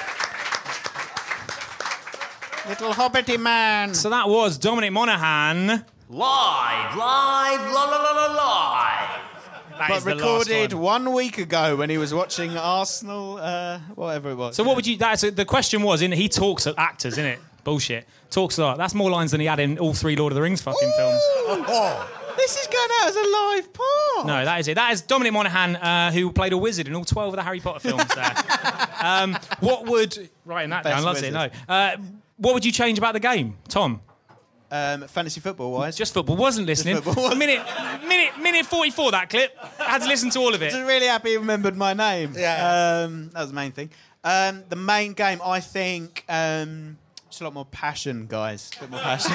Little hobbity man. So that was Dominic Monaghan. Live, live, la la la la live. That But is the last recorded one. one week ago when he was watching Arsenal, uh, whatever it was. So what would you? That's the question was. In he talks at actors, isn't it? Bullshit. Talks a lot. That's more lines than he had in all three Lord of the Rings fucking films. This is going out as a live part. No, that is it. That is Dominic Monaghan, uh, who played a wizard in all twelve of the Harry Potter films. There. um, what would writing that Best down? Loves it. No. wizard. Uh, what would you change about the game, Tom? Um, fantasy football wise. Just football. Wasn't listening. football. minute, minute, minute forty-four. That clip. I had to listen to all of it. I'm really happy he remembered my name. Yeah. Um, that was the main thing. Um, the main game, I think, um, just a lot more passion, guys. A bit more passion.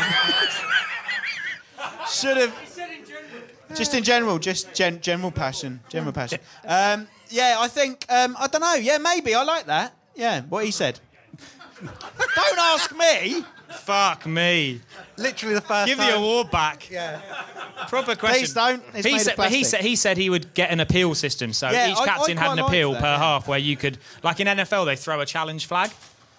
Should have. Just in general, just gen- general passion. General passion. Um, yeah, I think, um, I don't know. Yeah, maybe. I like that. Yeah, what he said. Don't ask me. Fuck me. Literally the first Give time. the award back. Yeah. Proper question. Please don't. It's He made of said, but he plastic. said he said he would get an appeal system, so Yeah, each I- I captain had quite an like appeal that, per yeah. half, where you could, like in N F L, they throw a challenge flag.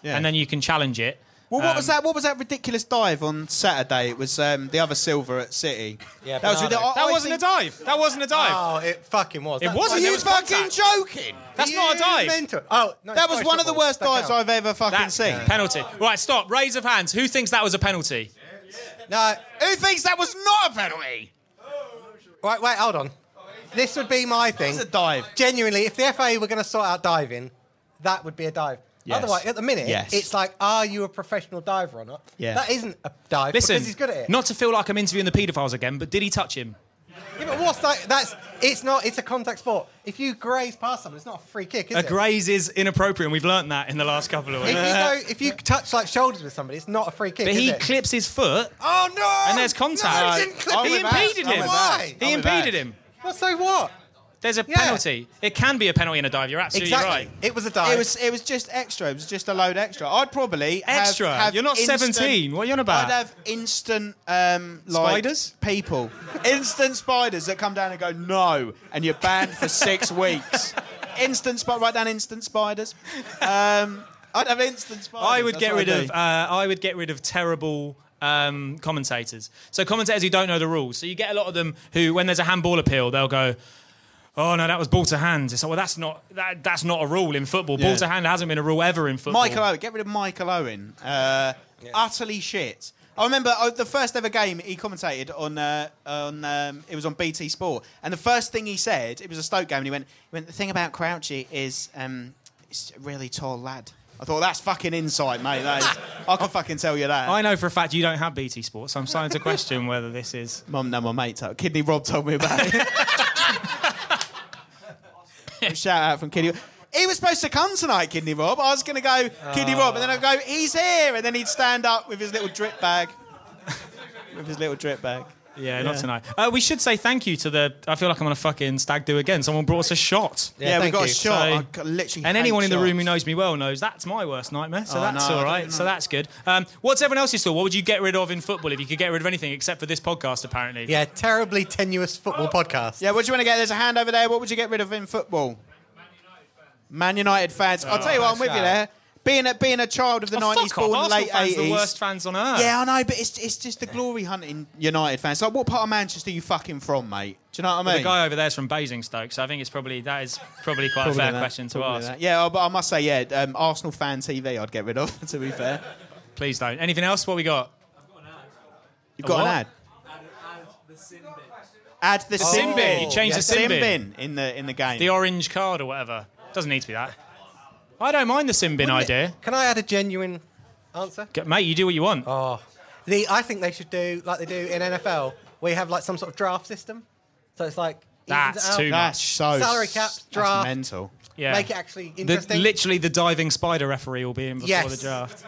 Yeah. and then you can challenge it. Well, what Um, was that? What was that ridiculous dive on Saturday? It was um, the other silver at City. Yeah, that was Bernardo. ridiculous. That wasn't a dive. That wasn't a dive. Oh, it fucking was. It That's wasn't. why Are There you was fucking contact. joking? That's You not a dive. mental. Oh, no, That it's was Scottish one of the football. worst That dives counts. I've ever fucking That, seen. penalty. Right, stop. Raise of hands. Who thinks that was a penalty? No, Who thinks that was not a penalty? wait, wait, hold on. This would be my thing. It's a dive. Genuinely, if the F A were going to sort out diving, that would be a dive. Yes. Otherwise, at the minute, Yes. it's like, are you a professional diver or not? Yeah. That isn't a dive Listen, because he's good at it. not to feel like I'm interviewing the paedophiles again, but did he touch him? Yeah, but what's that? That's it's not. It's a contact sport. If you graze past someone, it's not a free kick, is A it? graze is inappropriate, and we've learnt that in the last couple of If weeks. you go, if you touch like shoulders with somebody, it's not a free kick. But is he it? clips his foot, Oh no! and there's contact. No, he didn't clip I'm he with it. Ash. impeded I'm him. with Why? He I'm with impeded Ash. him. Well, so what? There's a Yeah. penalty. It can be a penalty in a dive. You're absolutely Exactly. right. It was a dive. It was it was just extra. It was just a load extra. I'd probably have- Extra? Have, You're not instant- seventeen. What are you on about? I'd have instant um, like Spiders? people, instant spiders that come down and go no, and you're banned for six weeks. Instant spider. Write down instant spiders. Um, I'd have instant spiders. I would That's get what rid I'd of. do. Uh, I would get rid of terrible um, commentators. So commentators who don't know the rules. So you get a lot of them who, when there's a handball appeal, they'll go, "Oh no, that was ball to hand." It's like, well, that's not that, that's not a rule in football. Ball Yeah. to hand hasn't been a rule ever in football. Michael Owen. Get rid of Michael Owen. Uh, Utterly shit. I remember uh, the first ever game he commentated on. Uh, on um, it was on B T Sport, and the first thing he said, it was a Stoke game, and he went, he went "The thing about Crouchy is, um, he's a really tall lad." I thought that's fucking insight, mate. That is, I can fucking tell you that. I know for a fact you don't have B T Sports, so I'm starting to question whether this is. Mum, no, my mate. told- Kidney Rob told me about it. Shout out from Kidney. He was supposed to come tonight, Kidney Rob. I was going to go, Kidney Rob, and then I'd go, he's here. And then he'd stand up with his little drip bag. with his little drip bag. Yeah, not tonight. Uh, we should say thank you to the. I feel like I'm on a fucking stag do again. Someone brought us a shot. Yeah, we thank got you. a shot. So- I got- literally And hate anyone in the room who shots. knows me well knows that's my worst nightmare. So Oh, that's no, I all don't right. know. So that's good. Um, what's everyone else's thought? What would you get rid of in football if you could get rid of anything except for this podcast? Apparently. yeah, terribly tenuous football podcast. Yeah, what do you want to get? There's a hand over there. What would you get rid of in football? Man United fans. I'll tell you what, I'm with you shout. there. Being a, being a child of the Oh, nineties, fuck off. born Arsenal late fans are eighties. the worst fans on earth. Yeah, I know, but it's it's just the glory hunting United fans. Like, what part of Manchester are you fucking from, mate? Do you know what I mean? The guy over there's from Basingstoke, so I think it's probably that is probably quite a fair that, question to probably ask. that. Yeah, but I must say, yeah, um, Arsenal fan T V I'd get rid of, to be fair. Please don't. Anything else? What we got? You've got what? an ad. Add the Sin sin bin. You changed Yeah, the sin bin. in the in the game. The orange card or whatever. Doesn't need to be that. I don't mind the sin bin idea. Can I add a genuine answer? G- Mate, you do what you want. Oh, the I think they should do like they do in N F L, where you have like some sort of draft system. So it's like evens That's it out. too That's so Salary caps, that's draft. mental. Yeah. Make it actually The- interesting. literally, the diving spider referee will be in before Yes. the draft.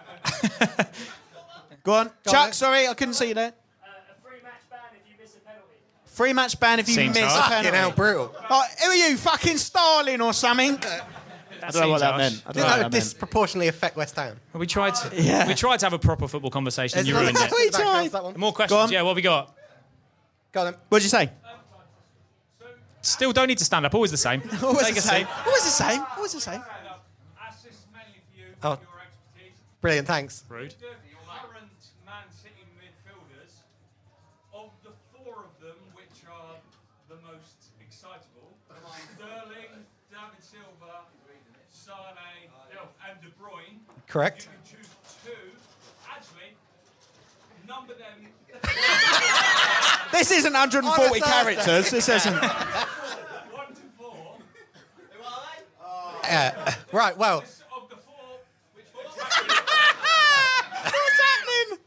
Go on, on, Chuck. mate. Sorry, I couldn't see you there. A free match ban if you miss a penalty. Free match ban if you Seems miss a harsh. Fucking hell, penalty. brutal. Oh, who are you, fucking Starling or something? That I don't know what seems that harsh. meant. I I don't think know that what would that meant. disproportionately affect West Ham. We tried to, Yeah. we tried to have a proper football conversation and you ruined it. We Back tried. towards that one. More Go questions? on. Yeah, what we got? Go on then. What'd you say? Still don't need to stand up. Always the same. Always Take the a same. seat. Always the same. Always the same. Ask this mainly for you, Oh. your expertise. Brilliant, thanks. Rude. The current Man City midfielders, of the four of them which are the most excitable, Sterling, David Silva, Sane, and De Bruyne. Correct. You can choose two. Actually, number them. This isn't one hundred forty characters. This isn't. One to four. Uh, right. Well, Of the four, which What's happening?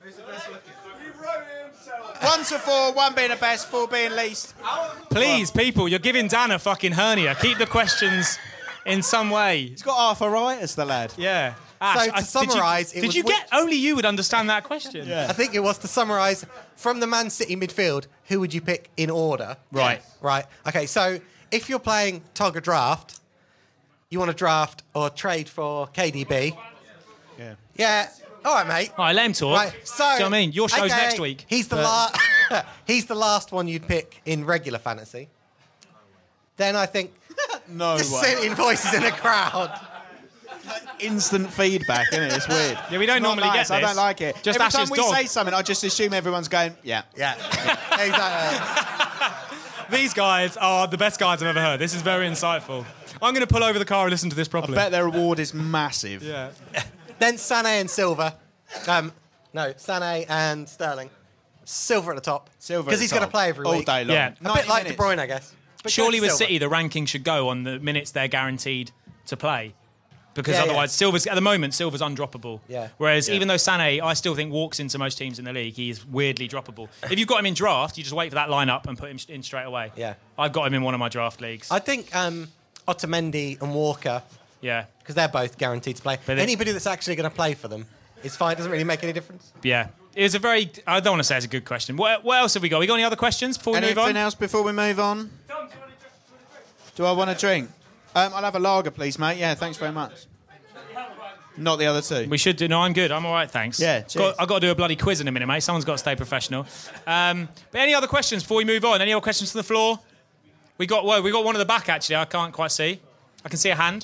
One to four, one being the best, four being least. Please, people, you're giving Dan a fucking hernia. Keep the questions in some way. He's got arthritis, the lad. Yeah. Ash, to I- did you- summarise, it did was you which- get? Only you would understand that question. I think it was to summarise from the Man City midfield. Who would you pick in order? Right. Right. Okay. So if you're playing Togger Draft, you want to draft or trade for K D B. Yeah. Yeah. All right, mate. All right, let him talk. Right. So, Do you know what I mean? Your show's okay, next week. He's the but- last. He's the last one you'd pick in regular fantasy. Then I think No way. dissenting voices in the crowd. instant feedback, isn't it? It's weird. Yeah, we don't It's not normally nice. get I this. don't like it. Just Every Ash's time we dog. say something, I just assume everyone's going, yeah. Yeah. exactly. These guys are the best guys I've ever heard. This is very insightful. I'm going to pull over the car and listen to this I properly. bet their reward is massive. Yeah. Then Sané and Silva. Um, no, Sané and Sterling. Silva at the top. Silver Because at he's the going to top. play every all week. day long. Yeah. A bit ninety like minutes. De Bruyne, I guess. But Surely go with to Silva. City, the ranking should go on the minutes they're guaranteed to play. Because Yeah, yeah. otherwise, Silva's at the moment, Silva's undroppable. Yeah. Whereas even though Sané, I still think walks into most teams in the league, he is weirdly droppable. If you've got him in draft, you just wait for that lineup and put him in straight away. Yeah. I've got him in one of my draft leagues. I think um, Otamendi and Walker, yeah. because they're both guaranteed to play. But they- Anybody that's actually going to play for them is fine. It doesn't really make any difference. Yeah. It was a very, I don't want to say it's a good question. What, what else have we got? We got any other questions before we move Anything on? else before we move on? Tom, do you want to drink? Do I want a drink? Um, I'll have a lager, please, mate. Yeah, thanks very much. Not the other two. We should do. No, I'm good. I'm all right, thanks. Yeah, cheers. Got, I've got to do a bloody quiz in a minute, mate. Someone's got to stay professional. Um, but any other questions before we move on? Any other questions from the floor? We got. Well, we got one at the back actually. I can't quite see. I can see a hand.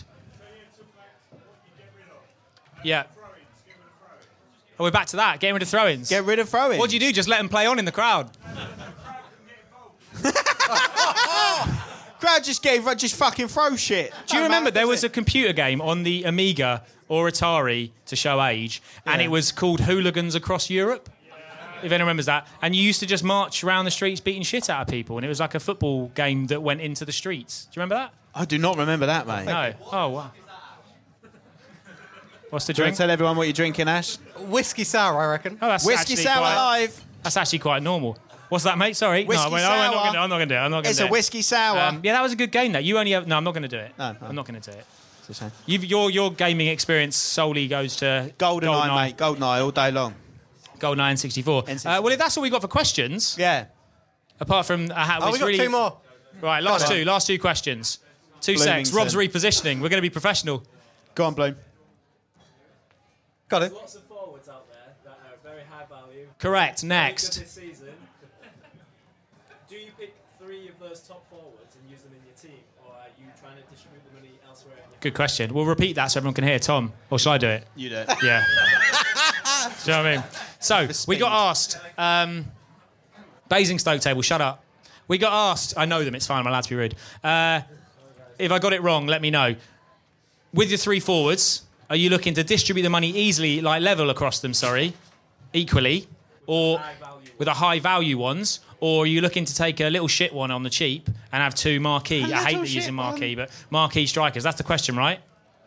Yeah. Oh, we're back to that. Getting rid of throw-ins. Get rid of throw-ins. What do you do? Just let them play on in the crowd. Crowd just gave, just fucking throw shit. Do you remember there was a computer game on the Amiga or Atari, to show age, and Yeah. it was called Hooligans Across Europe? If anyone remembers that. And you used to just march around the streets beating shit out of people, and it was like a football game that went into the streets. Do you remember that? I do not remember that, mate. No. Oh, wow. What's the Do you want drink? to tell everyone what you're drinking, Ash? Whiskey sour, I reckon. Oh, that's Whiskey actually sour quite, live. That's actually quite normal. What's that, mate? Sorry. Whiskey no, wait, I'm not sour. gonna- I'm not going to do it. I'm not going to It's do a it. whiskey sour. Um, yeah, that was a good game, though. You only have... No, I'm not going to do it. No, no. I'm not going to do it. It's a shame. You've, your, your gaming experience solely goes to... Golden Eye, mate. Golden Eye all day long. GoldenEye N sixty-four. N sixty-four. Uh, well, if that's all we got for questions, Yeah. apart from... Uh, how Oh, we it's got really, two more. Right, last on. two. Last two questions. Two secs. Bloomington. Rob's repositioning. We're going to be professional. Go on, Bloom. Got it. Lots of forwards out there that are very high value. Correct. Very Next. good this season. Do you pick three of those top forwards and use them in your team, or are you trying to distribute the money elsewhere? In your Good question. We'll repeat that so everyone can hear. Tom, or shall I do it? You do it. Yeah. Do you know what I mean? So, we got asked... Um, Basingstoke table, shut up. We got asked... I know them, it's fine, I'm allowed to be rude. Uh, if I got it wrong, let me know. With your three forwards, are you looking to distribute the money easily, like level across them, sorry, equally, or with a high value ones, or are you looking to take a little shit one on the cheap and have two marquee? I hate little that shit using marquee, but marquee strikers, that's the question, right?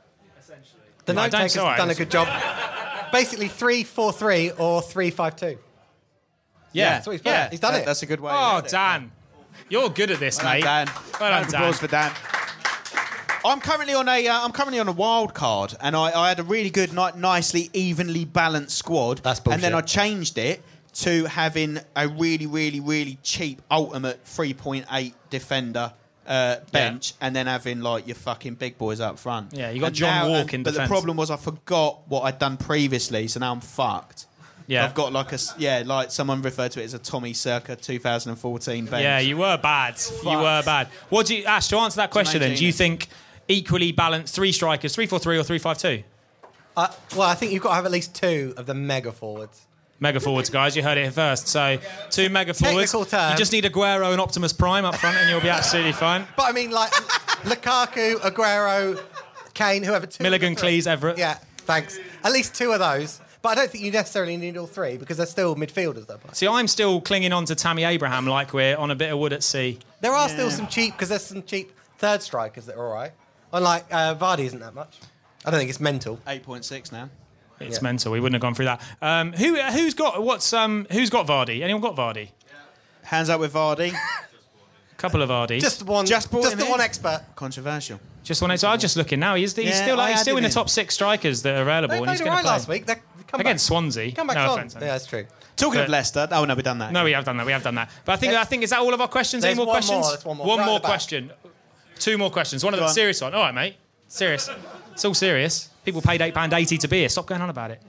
The I note don't- taker's sorry. done a good job. Basically, three four three or three five two. Yeah. That's what he's done. He's done That- it. That's a good way. Oh, of it. Dan. You're good at this, Well mate. done, Dan. Well Round done, of applause Dan. for Dan. I'm currently on a uh, I'm currently on a wild card, and I, I had a really good, ni- nicely evenly balanced squad. That's And then I bullshit. changed it to having a really, really, really cheap ultimate three point eight defender uh, bench, and then having like your fucking big boys up front. Yeah, you got And John now- Walk and- in But defence. the problem was I forgot what I'd done previously, so now I'm fucked. Yeah. I've got like a s- yeah, like someone referred to it as a Tommy Circa two thousand fourteen bench. Yeah, you were bad. You were bad. What do you, Ash, to answer that question then, do you think equally balanced three strikers, three four three or three five two? Uh, well, I think you've got to have at least two of the mega forwards. Mega forwards, guys. You heard it here first. So, two mega forwards. Technical term. You just need Aguero and Optimus Prime up front and you'll be absolutely fine. But I mean, like Lukaku, Aguero, Kane, whoever. Two Milligan, of the three. Cleese, Everett. Yeah, thanks. At least two of those. But I don't think you necessarily need all three because they're still midfielders, though. See, I'm still clinging on to Tammy Abraham like we're on a bit of wood at sea. There are still some cheap because there's some cheap third strikers that are all right. Unlike uh, Vardy, isn't that much? I don't think it's mental. eight point six now. It's Yeah. mental. We wouldn't have gone through that. Um, who, who's got what's um, who's got Vardy? Anyone got Vardy? Hands up with Vardy. Couple of Vardys. Just one. Just brought just him the in. one expert. Controversial. Just one. So I'm just looking now. He's, he's Yeah, still like, I he's had still him in the in. top six strikers that are available, They and he's played all going right to play last week. They come against back. Swansea. Come back no on. offense. Yeah, that's true. Talking But- of Leicester, oh no, we've done that. No, we have done that. We have done that. But I think Yeah. I think is that all of our questions? Any There's more one questions? more, there's one more. Right at more the back. question. Two more questions. One of Go them on. serious one. All right, mate. Serious. It's all serious. People paid eight pound eighty to be here. Stop going on about it.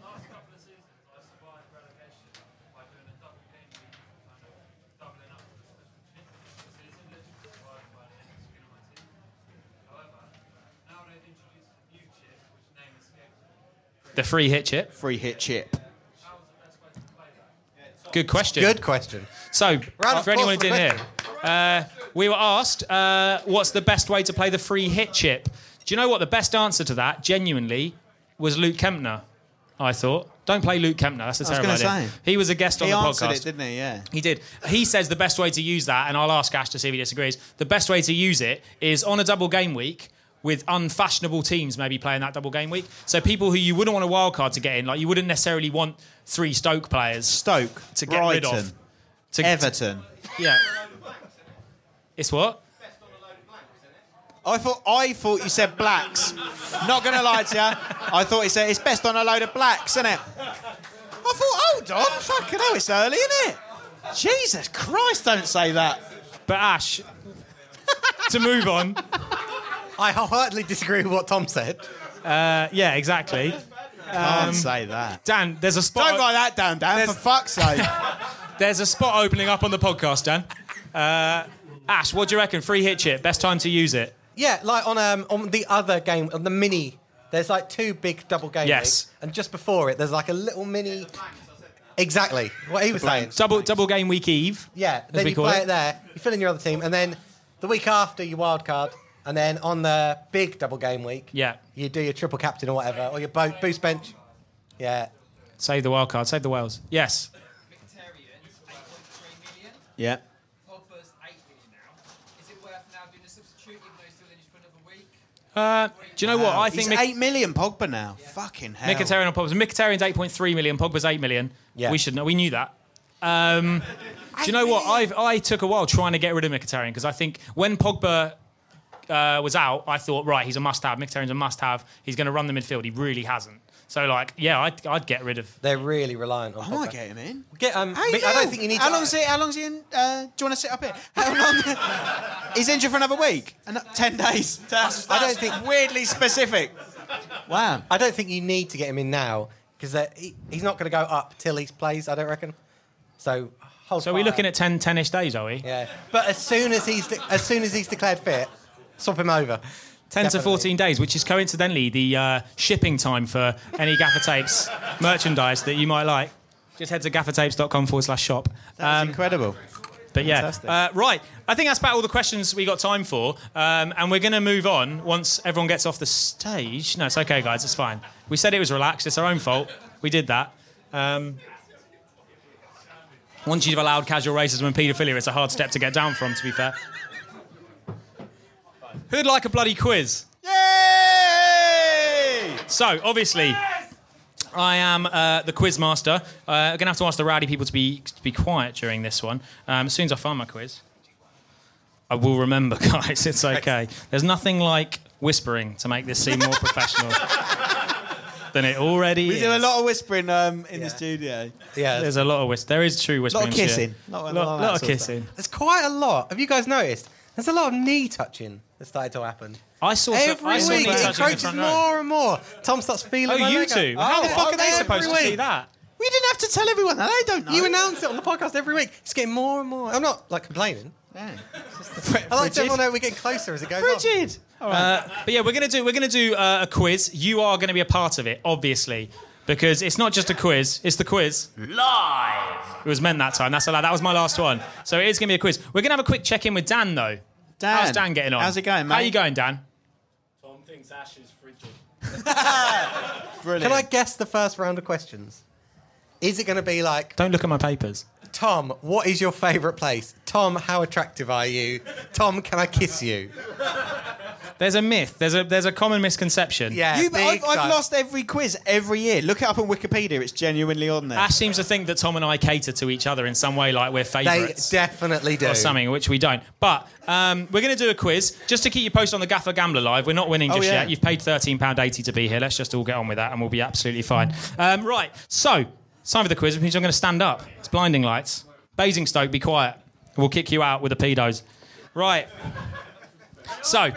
The free hit chip. Free hit chip. Good question. Good question. So, Round of for anyone who applause for the didn't hear, uh, we were asked, uh, what's the best way to play the free hit chip? Do you know what? The best answer to that, genuinely, was Luke Kempner, I thought. Don't play Luke Kempner. That's a was terrible gonna idea. say. He was a guest on He the answered podcast. it, didn't he? Yeah. He did. He says the best way to use that, and I'll ask Ash to see if he disagrees, the best way to use it is on a double game week with unfashionable teams maybe playing that double game week. So people who you wouldn't want a wild card to get in, like you wouldn't necessarily want three Stoke players Stoke. to get Brighton. rid of. To, Everton. to- yeah. It's what? I thought I thought you said blacks. Not going to lie to you. I thought he said it's best on a load of blacks, isn't it? I thought, hold on, fucking hell, it's early, isn't it? Jesus Christ, don't say that. But Ash, to move on. I wholeheartedly disagree with what Tom said. Uh, yeah, exactly. Can't say that. Dan, there's a spot. Don't write that down, Dan, for fuck's sake. There's a spot opening up on the podcast, Dan. Uh, Ash, what do you reckon? Free hit chip, best time to use it. Yeah, like on um on the other game, on the mini, there's like two big double game Yes. weeks, and just before it, there's like a little mini. Exactly what he was saying. Double double game week eve. Yeah, then we you call play it. it there, you fill in your other team, and then the week after you wild card, and then on the big double game week, Yeah. you do your triple captain or whatever, or your bo- boost bench. Yeah, Save the wild card, save the Wales. Yes. Yeah. Pogba's eight million now. Is it worth now doing a substitute even though he's still injured for another week? Uh, do you know what? I He's think eight million Pogba now. Fucking hell. Mkhitaryan on Pogba's. Mkhitaryan's eight point three million. Pogba's eight million. Yeah. We should know. We knew that. Um, do you know what? I've, I took a while trying to get rid of Mkhitaryan because I think when Pogba uh, was out, I thought, right, he's a must-have. Mkhitaryan's a must-have. He's going to run the midfield. He really hasn't. So, like, yeah, I'd, I'd get rid of. they're really reliant on. I might Pogba. get him in. Get um. Hey, but I Neil, don't think you need. How to, long's he? How long's he in? Uh, do you want to sit up here? How long? He's injured for another week. Ano- Ten days. That's, that's I don't think- weirdly specific. Wow. I don't think you need to get him in now because he, he's not going to go up till he plays. I don't reckon. So. Hold So we're fire. looking at ten, ten-ish days, are we? Yeah, but as soon as he's de- as soon as he's declared fit, swap him over. ten to Definitely. fourteen days, which is coincidentally the uh, shipping time for any Gaffer Tapes merchandise that you might like. Just head to gaffertapes.com forward slash shop. That's Um, incredible. But yeah, Fantastic. uh, right. I think that's about all the questions we got time for. Um, and we're going to move on once everyone gets off the stage. No, it's okay, guys. It's fine. We said it was relaxed. It's our own fault. We did that. Um, once you've allowed casual racism and paedophilia, it's a hard step to get down from, to be fair. Who'd like a bloody quiz? Yay! So, obviously, I am uh, the quiz master. Uh, I'm going to have to ask the rowdy people to be to be quiet during this one. Um, as soon as I find my quiz, I will remember, guys. It's okay. There's nothing like whispering to make this seem more professional than it already We is. do a lot of whispering um, in the studio. Yeah, There's a lot of whis- There is true A whispering. lot of shit. kissing. Lot, Lot, lot, lot, of that of sort of kissing. there's quite a lot. Have you guys noticed? There's a lot of knee touching that started to happen. I saw some, Every I saw week some it touching in the encroaches front row. more and more. Tom starts feeling. Oh, my you leg two? up. How the Oh, fuck are they every supposed to week. see that? We didn't have to tell everyone that. They don't know. You announce it on the podcast every week. It's getting more and more. I'm not like complaining. Yeah. I like to everyone know we're getting closer as it goes on. Frigid. Uh, but yeah, we're gonna do we're gonna do uh, a quiz. You are gonna be a part of it, obviously, because it's not just a quiz; it's the quiz. Live. It was meant that time. That's allowed. That was my last one. So it is gonna be a quiz. We're gonna have a quick check in with Dan though. Dan. How's Dan getting on? How's it going, mate? How you going, Dan? Tom thinks Ash is frigid. Brilliant. Can I guess the first round of questions? Is it going to be like, Don't look at my papers. Tom, what is your favourite place? Tom, how attractive are you? Tom, can I kiss you? There's a myth. There's a there's a common misconception. Yeah, You, big I've, I've time. lost every quiz every year. Look it up on Wikipedia. It's genuinely on there. Ash seems to think that Tom and I cater to each other in some way, like we're They favourites. definitely do. Or something, which we don't. But um, we're going to do a quiz just to keep you posted on the Gaffer Gambler Live. We're not winning Oh, just yeah. yet. You've paid thirteen pounds eighty to be here. Let's just all get on with that and we'll be absolutely fine. Um, right, so, it's time for the quiz, which means I'm going to stand up. It's blinding lights. Basingstoke, be quiet. We'll kick you out with the pedos. Right. So,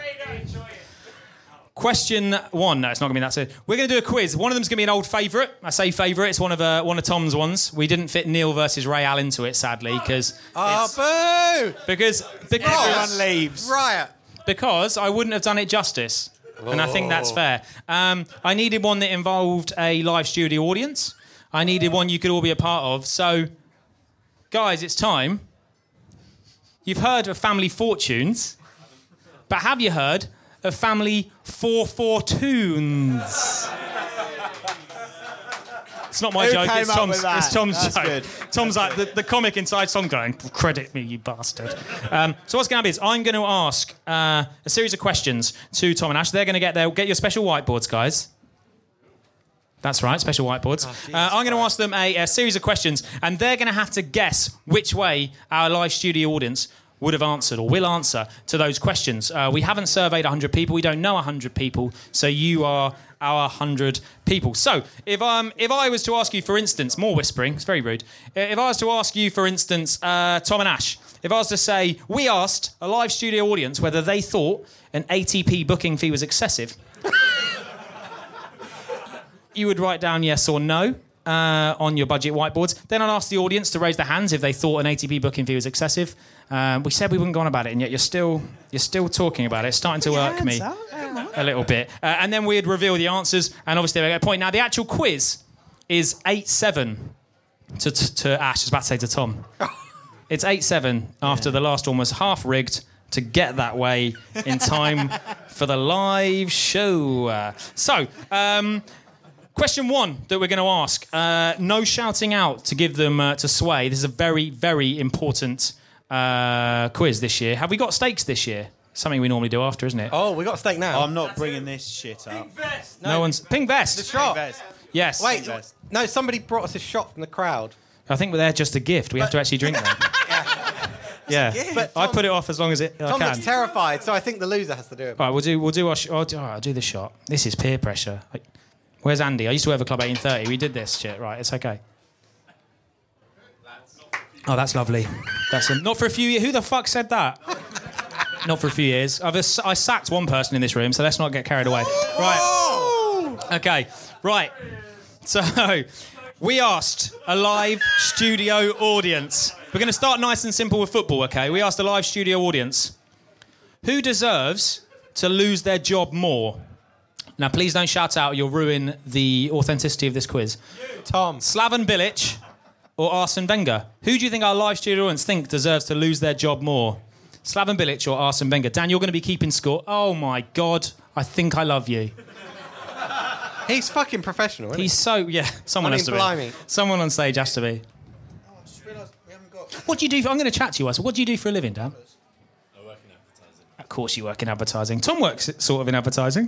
question one. No, it's not going to be that soon. We're going to do a quiz. One of them's going to be an old favourite. I say favourite. It's one of uh, one of Tom's ones. We didn't fit Neil versus Ray Al into it, sadly, because Oh, boo! because because Everyone leaves. Riot. because I wouldn't have done it justice. And I think that's fair. Um, I needed one that involved a live studio audience. I needed one you could all be a part of. So, guys, it's time. You've heard of Family Fortunes, but have you heard of Family Four Fortunes? It's not my Who joke, came it's up Tom's, with that? it's Tom's That's joke. good. Tom's like, the, the comic inside Tom going, credit me, you bastard. Um, so what's going to happen is I'm going to ask uh, a series of questions to Tom and Ash. They're going to get their, get your special whiteboards, guys. That's right, special whiteboards. Oh, uh, I'm going to ask them a, a series of questions, and they're going to have to guess which way our live studio audience would have answered or will answer to those questions. Uh, we haven't surveyed one hundred people. We don't know one hundred people, so you are our one hundred people. So if um if I was to ask you, for instance, more whispering, it's very rude. If I was to ask you, for instance, uh, Tom and Ash, if I was to say, we asked a live studio audience whether they thought an A T P booking fee was excessive, you would write down yes or no uh, on your budget whiteboards. Then I'd ask the audience to raise their hands if they thought an A T P booking fee was excessive. Um, we said we wouldn't go on about it, and yet you're still you're still talking about it. It's starting to irk me a little bit. Uh, and then we'd reveal the answers, and obviously we get a point. Now, the actual quiz is eight seven to, to, to Ash. I was about to say to Tom. It's eight seven after the last one was half-rigged to get that way in time for the live show. Uh, so... Um, Question one that we're going to ask. Uh, no shouting out to give them uh, to sway. This is a very, very important uh, quiz this year. Have we got stakes this year? Something we normally do after, isn't it? Oh, we got a steak now. I'm not bringing this shit up. no. no one's... Pink vest. The shot. Yes. Wait, no, somebody brought us a shot from the crowd. I think they're just a gift. We have to actually drink them. yeah. But I Tom- put it off as long as it I Tom can. looks terrified, so I think the loser has to do it. All right, we'll do, we'll do our... Sh- I'll, do, all right, I'll do the shot. This is peer pressure. Like, where's Andy? I used to work for Club eighteen thirty. We did this shit. Right, it's okay. Oh, that's lovely. That's a, not for a few years. Who the fuck said that? Not for a few years. I've ass- I sacked one person in this room, so let's not get carried away. Right. Okay. Right. So we asked a live studio audience. We're going to start nice and simple with football, okay? We asked a live studio audience, who deserves to lose their job more? Now, please don't shout out. You'll ruin the authenticity of this quiz. Tom. Slaven Bilic or Arsene Wenger? Who do you think our live studio audience think deserves to lose their job more? Slaven Bilic or Arsene Wenger? Dan, you're going to be keeping score. Oh, my God. I think I love you. He's fucking professional, isn't He's so... Yeah, someone I has mean, to blimey. be. Someone on stage has to be. What do you do? For, I'm going to chat to you, Asa. What do you do for a living, Dan? I work in advertising. Of course you work in advertising. Tom works sort of in advertising.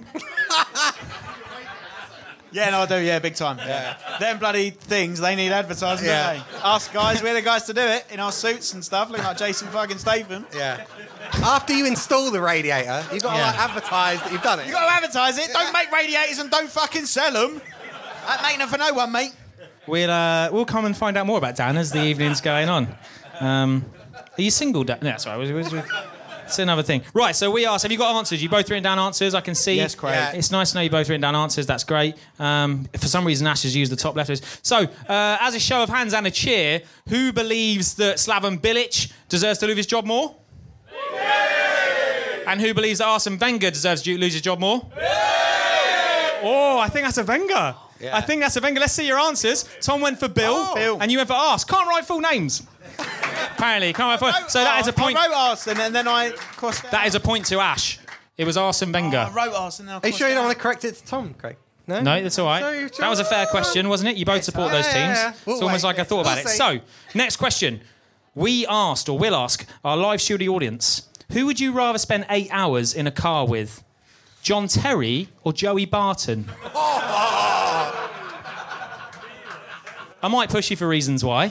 Yeah, no, I do, yeah, big time. Yeah. Them bloody things, they need advertising, Yeah. don't they? Us guys, we're the guys to do it, in our suits and stuff, looking like Jason fucking Statham. he? Yeah. After you install the radiator, you've got to Yeah. like, advertise that you've done it. You got to advertise it, don't make radiators and don't fucking sell them. That ain't nothing for no one, mate. We'll uh, we'll come and find out more about Dan as the evening's going on. Um, are you single, Dan? No, that's right. It's another thing. Right, so we asked, have you got answers? You both written down answers, I can see. Yes, Craig. Yeah. It's nice to know you both written down answers. That's great. Um, for some reason, Ash has used the top letters. So, uh, as a show of hands and a cheer, who believes that Slaven Bilic deserves to lose his job more? And who believes that Arsene Wenger deserves to lose his job more? Oh, I think that's a Wenger. Yeah. I think that's a Wenger. Let's see your answers. Tom went for Bill, Oh. Bill. and you went for Ars. Can't write full names. Apparently, can't write full. So that is a point. I wrote Arsene and then I crossed out. That is a point to Ash. It was Arsene Wenger. I wrote Arsene and then I Are you crossed sure you don't out. want to correct it to Tom, Craig? No? No, that's all right. So you- That was a fair question, wasn't it? You both support those Yeah, teams. yeah, yeah. We'll It's almost wait. like I thought about We'll it. see. So, next question. We asked, or will ask, our live studio audience, who would you rather spend eight hours in a car with? John Terry or Joey Barton? I might push you for reasons why.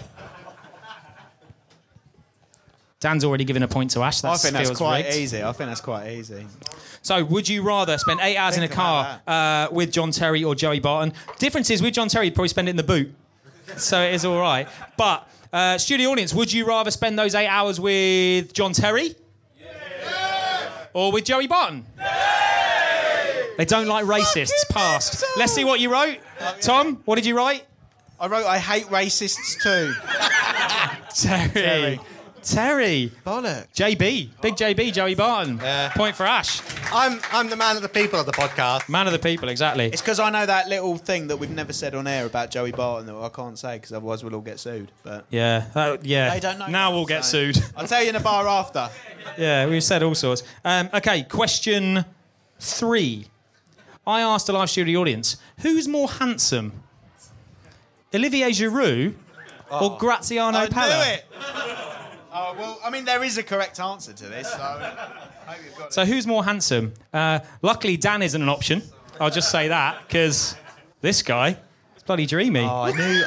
Dan's already given a point to Ash. That I think that's feels quite rigged. easy. I think that's quite easy. So, would you rather spend eight hours in a Think car about uh, with John Terry or Joey Barton? Difference is, with John Terry, you'd probably spend it in the boot. So it is all right. But, uh, studio audience, would you rather spend those eight hours with John Terry? Yeah. Or with Joey Barton? Yeah. They don't like racists. Passed. Let's see what you wrote. Tom, what did you write? I wrote, I hate racists too. Terry. Terry. Terry. Bollocks. J B. Big J B, Joey Barton. Yeah. Point for Ash. I'm I'm the man of the people of the podcast. Man of the people, exactly. It's because I know that little thing that we've never said on air about Joey Barton that I can't say because otherwise we'll all get sued. But Yeah, that- yeah. They don't know Now that, we'll get so- sued. I'll tell you in the bar after. Yeah, we've said all sorts. Um, okay, question three. I asked a live studio audience, who's more handsome? Olivier Giroud or Graziano I Pella? knew it. Oh, well, I mean, there is a correct answer to this, so I hope you've got So who's more handsome? Uh, luckily, Dan isn't an option. I'll just say that, because this guy is bloody dreamy. Oh, I knew,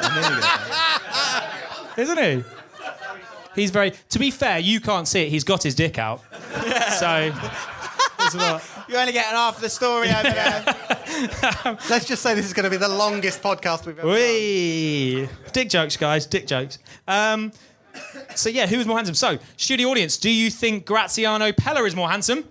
I knew Isn't he? He's very... To be fair, you can't see it. He's got his dick out. So... It's not... You're only getting half the story over there. Let's just say this is going to be the longest podcast we've ever done. Whee! Dick jokes, guys. Dick jokes. Um, so, yeah, who's more handsome? So, studio audience, do you think Graziano Pella is more handsome?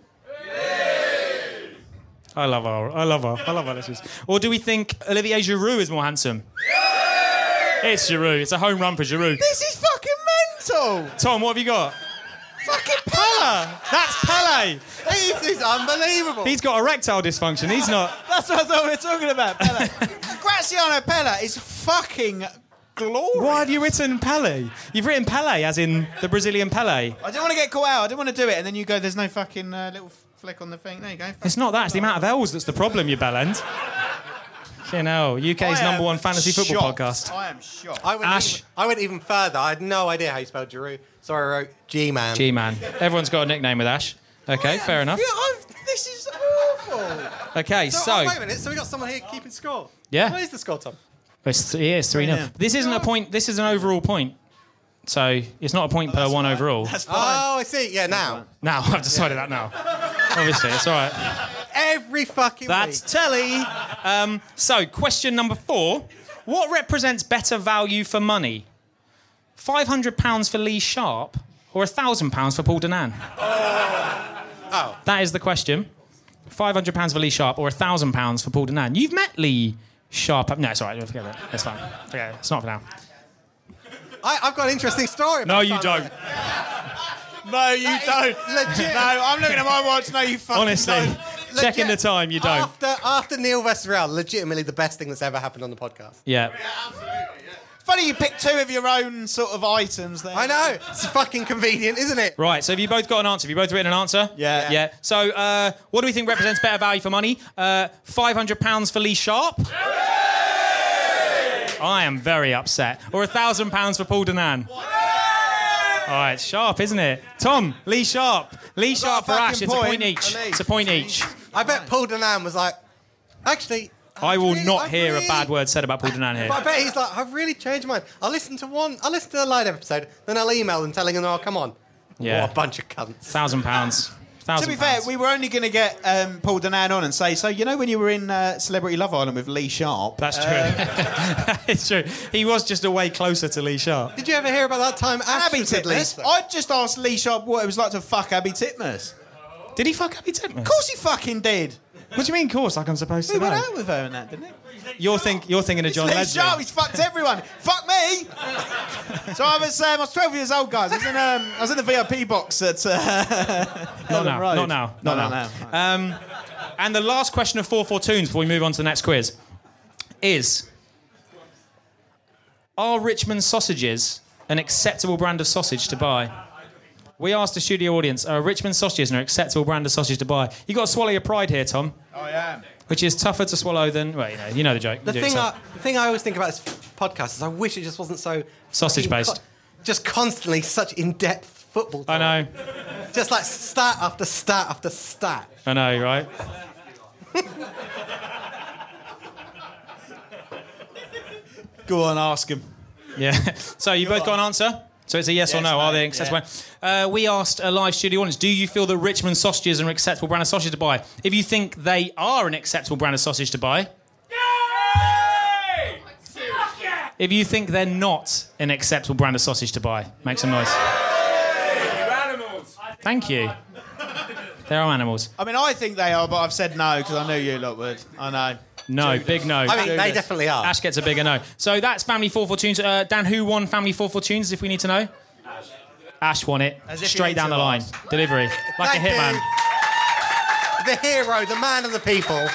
I love our... I love our... I love our listeners. Or do we think Olivier Giroud is more handsome? It's Giroud. It's a home run for Giroud. This is fucking mental. Tom, what have you got? Fucking Pella! That's Pele! This is unbelievable. He's got erectile dysfunction. He's not... That's what I thought we were talking about, Pella. Graziano Pella is fucking glorious. Why have you written Pele? You've written Pele as in the Brazilian Pele. I didn't want to get caught out. I didn't want to do it. And then you go, there's no fucking uh, little flick on the thing. There you go. It's not that. It's the amount of L's that's the problem, you bellend. You know, U K's I am number one fantasy football shocked. podcast. I am shocked. I went, Ash. even, I went even further. I had no idea how you spelled Giroud, so I wrote G-Man. G-Man. Everyone's got a nickname with Ash. Okay, I am- fair enough. Yeah, I've- this is awful. Okay, So, so... oh, wait a minute. So we got someone here keeping score. Yeah. What is the score, Tom? It's, th- yeah, it's three Three nil. nil. This isn't a point. This is an overall point. So it's not a point per one overall. That's fine. Oh, I see. Yeah, now. Now, I've decided that now. Obviously, it's all right. Every fucking That's week. telly. Um, so, question number four. What represents better value for money? five hundred pounds for Lee Sharp or one thousand pounds for Paul Danan? Oh. That is the question. five hundred pounds for Lee Sharp or one thousand pounds for Paul Danan. You've met Lee Sharp. No, it's all right. Forget it. It's fine. Forget it. It's not for now. I, I've got an interesting story. No, about you Simon. don't. No, you That is don't. legit. No, I'm looking at my watch. No, you fucking Honestly, don't. checking the Legit. time, you don't. After, after Neil versus Real, legitimately the best thing that's ever happened on the podcast. Yeah. Funny you picked two of your own sort of items there. I know. It's fucking convenient, isn't it? Right, so have you both got an answer? Have you both written an answer? Yeah. Yeah. So, uh, what do we think represents better value for money? Uh, five hundred pounds for Lee Sharp? I am very upset. Or one thousand pounds for Paul Danan? All right, it's sharp, isn't it? Tom, Lee Sharp. Lee Sharp for fucking Ash. It's a point point, each. at least. It's a point each. I bet Paul Danan was like, actually... I will really- not I've hear really- a bad word said about Paul Danan here. But I bet he's like, I've really changed my mind. I'll listen to one, I'll listen to the live episode, then I'll email them telling them, oh, come on. Yeah. What a bunch of cunts. Thousand pounds. To Thousand be fair, pounds. we were only going to get um, Paul Danan on and say, so you know when you were in uh, Celebrity Love Island with Lee Sharp? That's true. It's true. He was just a way closer toLee Sharp. Did you ever hear about that time Ash Abby was with Titmus. Lisa? I just asked Lee Sharp what it was like to fuck Abby Titmus. Did he fuck Abby Titmus? Of course he fucking did. What do you mean, of course, like I'm supposed We to went know? out with her and that, didn't he? You're, think, you're thinking of John Lee Leslie. Sharp, he's fucked everyone. Fuck me. So I was, um, I was twelve years old, guys. I was in, um, I was in the V I P box at uh, Not now, Road. not now, No, not no, now. no. Um, and the last question of four four tunes before we move on to the next quiz is: are Richmond sausages an acceptable brand of sausage to buy? We asked the studio audience: are Richmond sausages an acceptable brand of sausage to buy? You got to swallow your pride here, Tom. I am. Which is tougher to swallow than well, you know, you know the joke. The You do it thing, I, yourself. the thing I always think about this podcast is I wish it just wasn't so... Sausage-based. fucking co- just constantly such in-depth football talk. I know, Just like stat after stat after stat. I know, right? Go on, ask him. Yeah. So you both got an answer? So it's a yes, or Yes, no. Are no, they acceptable? Uh, we asked a live studio audience: do you feel that Richmond sausages are an acceptable brand of sausage to buy? If you think they are an acceptable brand of sausage to buy, if you think they're not an acceptable brand of sausage to buy, make some noise. Thank you. There are animals. I mean, I think they are, but I've said no because I knew you lot would. I know. No, big no. I mean, they Judas. definitely are. Ash gets a bigger no. So that's Family four four Tunes. Uh, Dan, who won Family four four Tunes, if we need to know? Ash won it. As if Straight you down need the to line. ask. Delivery. Like Thank a hitman. you. The hero, the man of the people.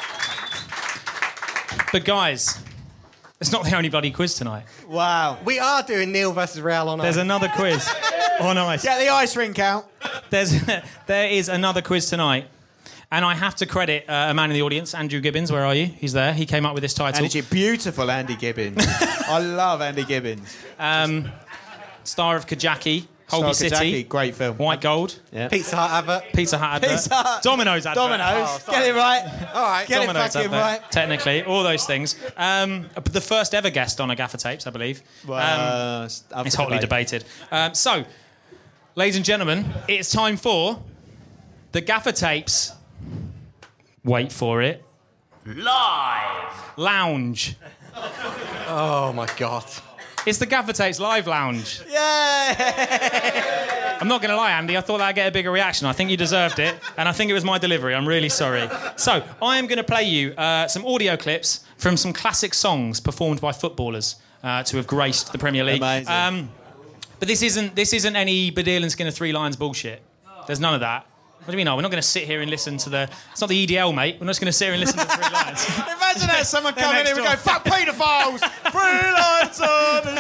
But guys, it's not the only bloody quiz tonight. Wow. We are doing Neil versus Real on There's ice. another quiz on ice. Get the ice rink out. There's, there is another quiz tonight. And I have to credit uh, a man in the audience, Andrew Gibbons. Where are you? He's there. He came up with this title. Andy, beautiful Andy Gibbons. I love Andy Gibbons. Um, star of Kajaki, Holby Star City, Kajaki, great film. White Gold, Yeah. Pizza Hut advert. Pizza Hut advert, Pizza Hut. Domino's advert. Domino's. Oh, sorry. Get it right. All right. Get Domino's it fucking advert, right. technically, all those things. Um, the first ever guest on a Gaffer Tapes, I believe. Well, Um, it's up it's for hotly debate. debated. Um, so, ladies and gentlemen, it's time for the Gaffer Tapes. Wait for it. Live. Lounge. Oh my god. It's the Gaffer Tapes Live Lounge. Yeah. I'm not going to lie, Andy. I thought that'd get a bigger reaction. I think you deserved it, and I think it was my delivery. I'm really sorry. So, I am going to play you uh, some audio clips from some classic songs performed by footballers uh, to have graced the Premier League. Amazing. Um, but this isn't this isn't any Badil and Skinner Three Lions bullshit. There's none of that. What do you mean? No, we're not going to sit here and listen to the. It's not the E D L, mate. We're not just going to sit here and listen to the Three Lions. Imagine that someone They're come in next here and door. go, fuck paedophiles! Three lines on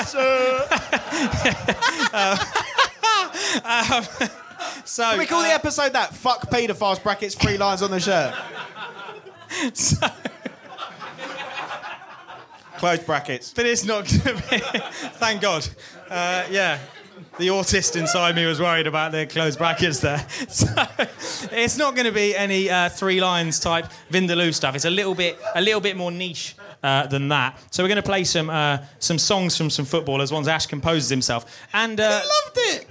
the shirt. So Can we call uh, the episode that? Fuck paedophiles brackets three lines on the shirt. so, Closed brackets. but it's not going to be. Thank God. Uh, yeah. The autist inside me was worried about the closed brackets there. So it's not going to be any uh, three lines type Vindaloo stuff. It's a little bit, a little bit more niche uh, than that. So we're going to play some uh, some songs from some footballers. Ones Ash composes himself. And uh, I loved it.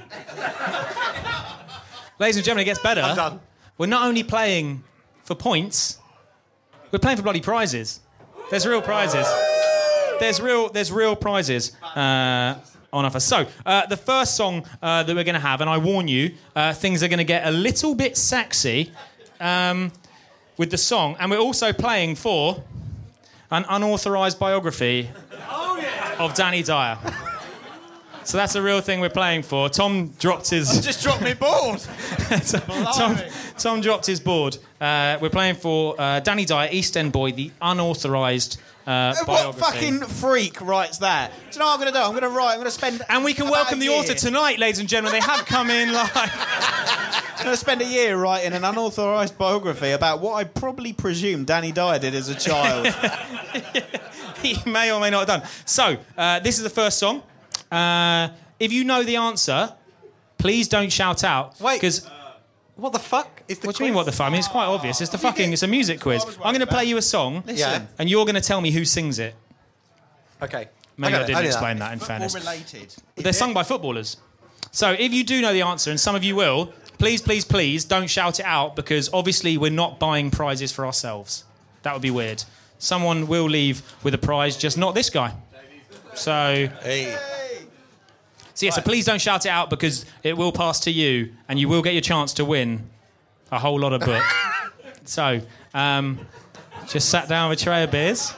ladies and gentlemen, it gets better. I'm done. We're not only playing for points. We're playing for bloody prizes. There's real prizes. There's real. There's real prizes. Uh, on offer. So, uh, the first song uh, that we're going to have, and I warn you, uh, things are going to get a little bit sexy um, with the song, and we're also playing for an unauthorised biography of Danny Dyer. So that's a real thing we're playing for. Tom dropped his... Just dropped me board. Tom, Tom dropped his board. Uh, we're playing for uh, Danny Dyer, East End Boy, the unauthorised uh, What biography. fucking freak writes that? Do you know what I'm going to do? I'm going to write, I'm going to spend... And we can about welcome a the year. author tonight, ladies and gentlemen. They have come in live. I'm going to spend a year writing an unauthorised biography about what I probably presume Danny Dyer did as a child. He may or may not have done. So, uh, this is the first song. Uh, if you know the answer, please don't shout out. Wait. Because What the fuck is the what do you mean, what the fuck? I mean, it's quite obvious. It's the fucking, it's a music quiz. I'm going to play you a song, Yeah. and you're going to tell me who sings it. Okay. Maybe I, got it. didn't knew explain that, in Football fairness. related. They're sung by footballers. So if you do know the answer, and some of you will, please, please, please don't shout it out, because obviously we're not buying prizes for ourselves. That would be weird. Someone will leave with a prize, just not this guy. So, Hey. so yeah, so please don't shout it out, because it will pass to you, and you will get your chance to win a whole lot of book. So, um, just sat down with a tray of beers.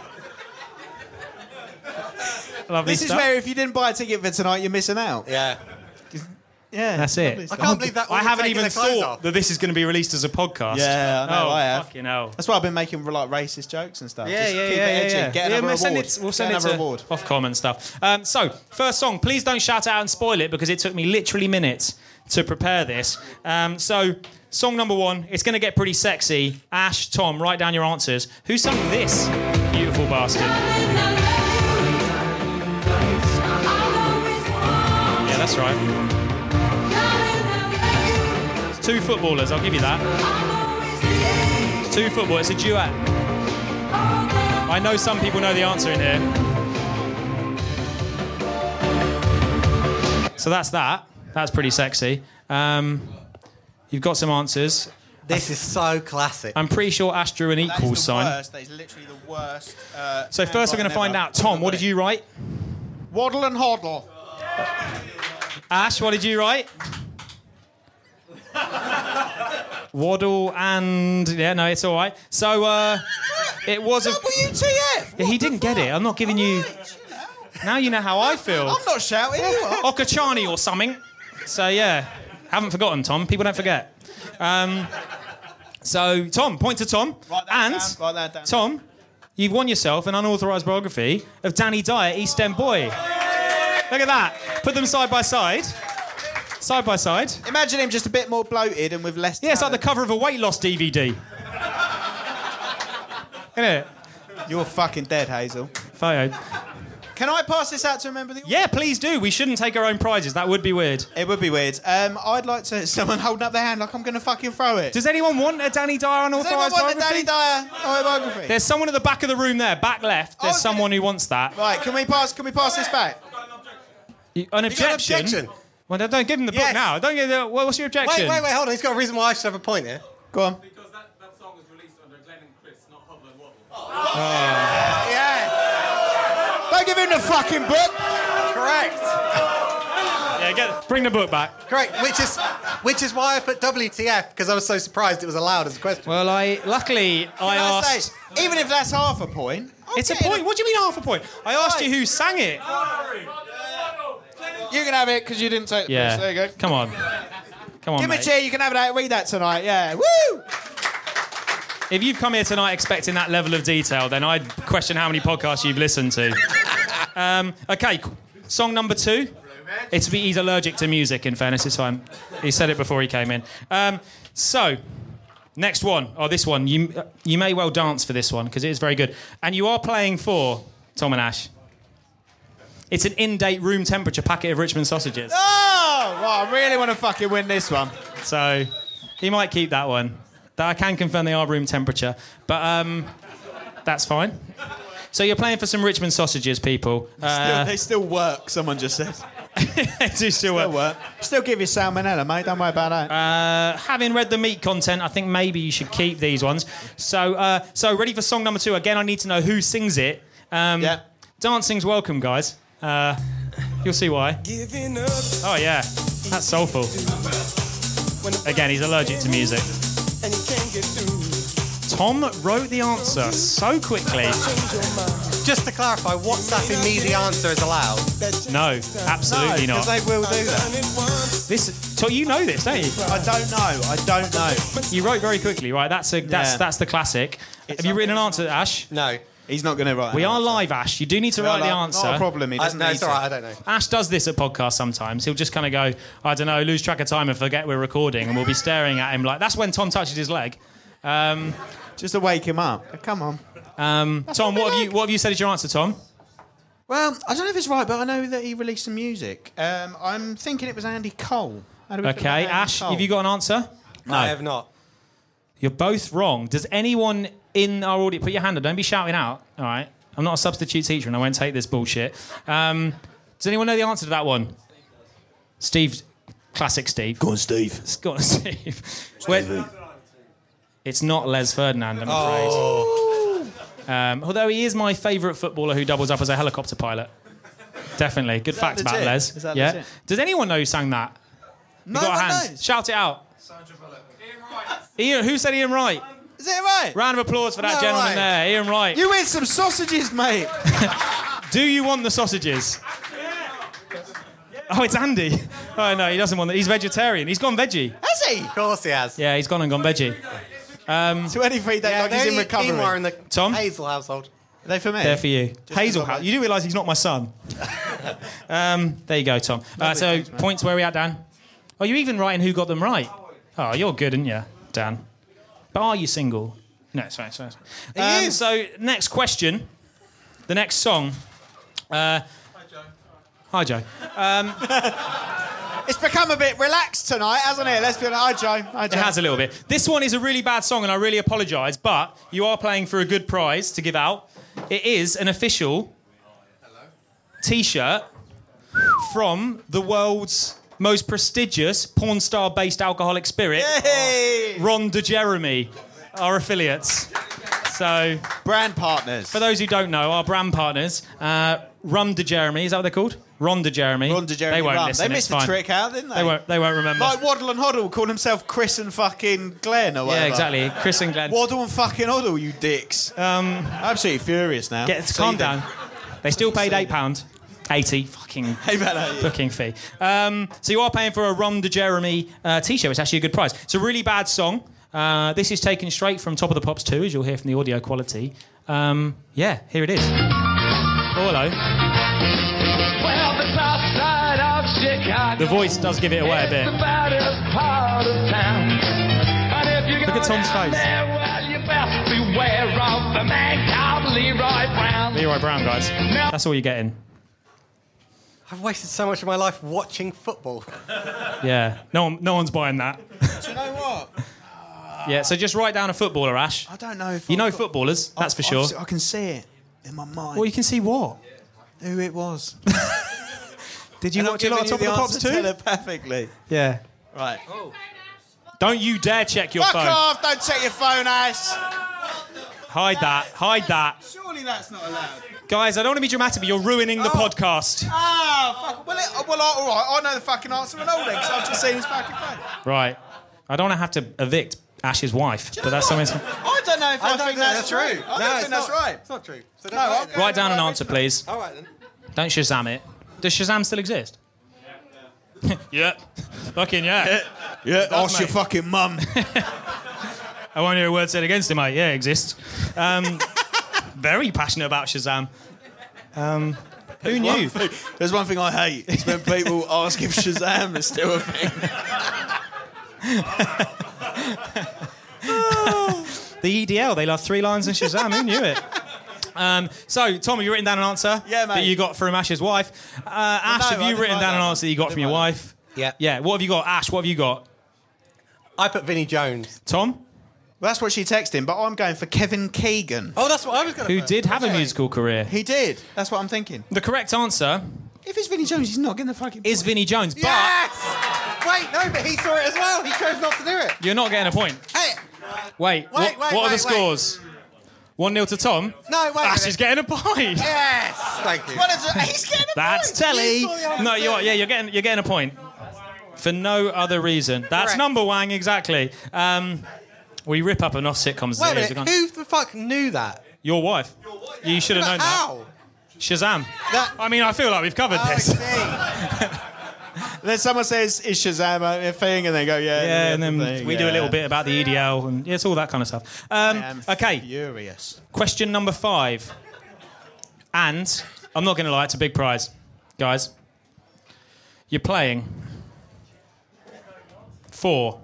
Lovely This is stuff. where if you didn't buy a ticket for tonight, you're missing out. Yeah. Yeah. That's lovely it. stuff. I can't believe that. I haven't even their clothes thought off. that this is going to be released as a podcast. Yeah, I know, oh, I have. Fucking hell. That's why I've been making like racist jokes and stuff. Yeah, Just yeah, keep yeah, it edgy. yeah. Get yeah another we'll send award. it. We'll send Get it another to award. Ofcom and stuff. Um, so, first song. Please don't shout it out and spoil it, because it took me literally minutes to prepare this. Um, so, song number one. It's going to get pretty sexy. Ash, Tom, write down your answers. Who sung this beautiful bastard? Yeah, that's right. It's two footballers. I'll give you that. It's two footballers. It's a duet. I know some people know the answer in here. So that's that. That's pretty sexy. Um, you've got some answers. This is so classic. I'm pretty sure Ash drew an That is equals the sign. worst. That is literally the worst. Uh, So first we're going to find out. Tom, what did you write? Waddle and Hoddle. Ash, what did you write? Waddle and... Yeah, no, it's all right. So uh, it was a... W T F. Yeah, he didn't get it. I'm not giving you... Now you know how I feel. I'm not shouting. You are. Okachani or something. So, yeah, haven't forgotten, Tom. People don't forget. Um, so, Tom, point to Tom. Write that and, down, write that down. Tom, you've won yourself an unauthorised biography of Danny Dyer, East End boy. Look at that. Put them side by side. Side by side. Imagine him just a bit more bloated and with less Yeah, it's like the talent. cover of a weight loss D V D. Isn't it? You're fucking dead, Hazel. Photo. Can I pass this out to a member of the audience? Yeah, please do. We shouldn't take our own prizes. That would be weird. It would be weird. Um, I'd like to... Someone holding up their hand like I'm going to fucking throw it. Does anyone want a Danny Dyer Does anyone unauthorised want a biography? Danny Dyer autobiography? There's someone at the back of the room there, back left. There's Oh, someone who wants that. Right, can we pass Can we pass this back? You- An You got an objection? objection? Well, don't don't give him the book Yes. now. Don't give the, well, what's your objection? Wait, wait, wait, hold on. He's got a reason why I should have a point here. Go on. Because that, that song was released under Glenn and Chris, not Hubble and Waddle. Yeah. Don't give him the fucking book. Correct. Yeah, get, bring the book back. Correct. Which is which is why I put W T F, because I was so surprised it was allowed as a question. Well, I luckily I Can I asked. say, even if that's half a point... I'll It's a get it. point. What do you mean half a point? I asked you who sang it. You can have it because you didn't take the Yeah. piss. There you go. Come on. Come on, Give me a mate. chair. You can have that. Read that tonight. Yeah. Woo! If you've come here tonight expecting that level of detail, then I'd question how many podcasts you've listened to. um, okay, song number two. It's he's allergic to music. In fairness, it's fine. He said it before he came in. Um, so, next one. Oh, this one. You you may well dance for this one because it is very good. And you are playing for Tom and Ash. It's an in-date room temperature packet of Richmond sausages. Oh, well, I really want to fucking win this one. So, he might keep that one. That I can confirm they are room temperature, but um, that's fine. So you're playing for some Richmond sausages, people. Still, Uh, they still work. Someone just said. they do still Still work. work. Still give you salmonella, mate. Don't worry about that. Uh, having read the meat content, I think maybe you should keep these ones. So, uh, so ready for song number two? Again, I need to know who sings it. Um, Yeah. Dancing's welcome, guys. Uh, you'll see why. Oh yeah, that's soulful. Again, he's allergic to music. Tom wrote the answer so quickly. Just to clarify, WhatsApping me the answer is allowed. No, absolutely Because not. they will do that. This, so you know this, don't you? I don't know. I don't know. You wrote very quickly, right? That's a that's Yeah. that's the classic. Have you written an answer, Ash? No. He's not going to write. We an are answer. live, Ash. You do need to We are write the live. answer. Not a problem. He I, doesn't no, need it's to. all right. I don't know. Ash does this at podcasts sometimes. He'll just kind of go, I don't know, lose track of time and forget we're recording, and we'll be staring at him like. That's when Tom touches his leg. Um, Just to wake him up. Come on. um, Tom, what we what have you like. what have you said is your answer, Tom? Well, I don't know if it's right, but I know that he released some music. Um, I'm thinking it was Andy Cole. How do we feel Okay, about Andy Ash, Cole? have you got an answer? I have not. You're both wrong. Does anyone in our audience put your hand up? Don't be shouting out. All right. I'm not a substitute teacher, and I won't take this bullshit. Um, does anyone know the answer to that one? Steve, classic Steve. Go on, Steve. Go on, Steve. Where- it's not Les Ferdinand, I'm afraid. Oh. Um, although he is my favourite footballer who doubles up as a helicopter pilot. Definitely. Good fact about legit? Les. Is that yeah. legit? Does anyone know who sang that? No you got a one hand? knows. Shout it out. Ian, who said Ian Wright? Is that right? Round of applause for that No gentleman way. there, Ian Wright. You win some sausages, mate. Do you want the sausages? Oh, it's Andy. Oh, no, he doesn't want that. He's vegetarian. He's gone veggie. Has he? Of course he has. Yeah, he's gone and gone veggie. twenty-three days, Yeah, like he's they're in recovery. more in the Tom? Hazel household. Are they for me? There for you. Hazel, as I like- you do realise he's not my son. um, there you go, Tom. Uh, so, thanks, man. points where we at, Dan? Oh, you even writing who got them right? Oh, you're good, aren't you, Dan? But are you single? No, it's fine, it's fine. It's fine. Um, is. so, next question. The next song. Uh, hi, Joe. It's become a bit relaxed tonight, hasn't it? Let's be honest. Hi, Joe. Hi, Joe. It has a little bit. This one is a really bad song, and I really apologise, but you are playing for a good prize to give out. It is an official T-shirt from the world's most prestigious porn star-based alcoholic spirit, Hey! Ron DeJeremy, our affiliates. So, Brand partners. for those who don't know, our brand partners, uh, Rum DeJeremy, is that what they're called? Ron DeJeremy. Ron DeJeremy They won't Rum. listen, They it's missed the fine. trick out, didn't they? They won't, they won't remember. Like Waddle and Hoddle called himself Chris and fucking Glenn or whatever. yeah, exactly. Chris and Glenn. Waddle and fucking Hoddle, you dicks. Um, Absolutely furious now. Get, calm Seething. down. They still paid eight pounds. eighty. Fucking Hey, man, how are you? booking fee. Um, so you are paying for a Ron de Jeremy uh, t-shirt. It's actually a good price. It's a really bad song. Uh, this is taken straight from Top of the Pops two, as you'll hear from the audio quality. Um, yeah, here it is. Oh, hello. Well, the south side of Chicago. The voice does give it away a bit. Look Look at Tom's face. There, well, you best beware of the man called Leroy Brown. Leroy Brown, guys. That's all you're getting. I've wasted so much of my life watching football. Yeah. No one, no one's buying that. Do you know what? Yeah, so just write down a footballer, Ash. I don't know if You I've know got- footballers, that's I've- for sure. I've- I can see it in my mind. Well, you can see what? Who it was. Did you And I'm watch a lot of Top giving of the you Pops answer too? telepathically. Yeah. Right. Don't you dare check your Fuck phone. off! Don't check your phone, Ash. Hide that. Hide that. Surely that's not allowed. Guys, I don't want to be dramatic, but you're ruining the Oh. podcast. Ah, fuck. Well, it, well, all right. I know the fucking answer and all then, because I've just seen his fucking phone. Right. I don't want to have to evict Ash's wife, but that's something. I don't know if I, I don't think think that's, that's true. true. I No, don't it's think that's not. right. It's not true. So No, don't I'll write it. go- Write down an answer, please. All right then. Don't Shazam it. Does Shazam still exist? Yeah. Fucking yeah. Yeah, does, ask your mate. fucking mum. I won't hear a word said against him, mate. Yeah, it exists. Um, very passionate about Shazam. Um, who knew? One thing- there's one thing I hate. It's when people ask if Shazam is still a thing. The E D L, they love three lines in Shazam. Who knew it? Um, so, Tom, have you written down an answer Yeah, mate. that you got from Ash's wife? Uh, Ash, no, have I you didn't written write down an that. answer that you got I from your didn't write wife? Yeah. Yeah. What have you got? Ash, what have you got? I put Vinnie Jones. Tom, That's what she texted him, but I'm going for Kevin Keegan. Oh, that's what I was going to who did have a musical career. He did. That's what I'm thinking. The correct answer If it's Vinnie Jones, he's not getting the fucking. is Vinnie Jones, but Yes! Wait, no, but he saw it as well. He chose not to do it. you're not getting a point. Hey, Wait, what, wait, what wait, are the wait. scores? one nil to Tom. no, wait. a Ash minute. is getting a point. Yes, thank you. What is it? He's getting a That's point. telly. You saw the answer. No, you're yeah, you're getting you're getting a point for no other reason. That's Correct. number wang exactly. Um, we rip up enough sitcoms. Wait a as it is. We minute, can't- who the fuck knew that? Your wife. You should have known that. How? Shazam. That- I mean, I feel like we've covered Oh, I this. see. Then someone says, "Is Shazam a thing?" And they go, "Yeah." Yeah, and then thing, we yeah. do a little bit about the E D L and yeah, it's all that kind of stuff. Um, I am okay, furious. question number five. And I'm not going to lie, it's a big prize, guys. You're playing for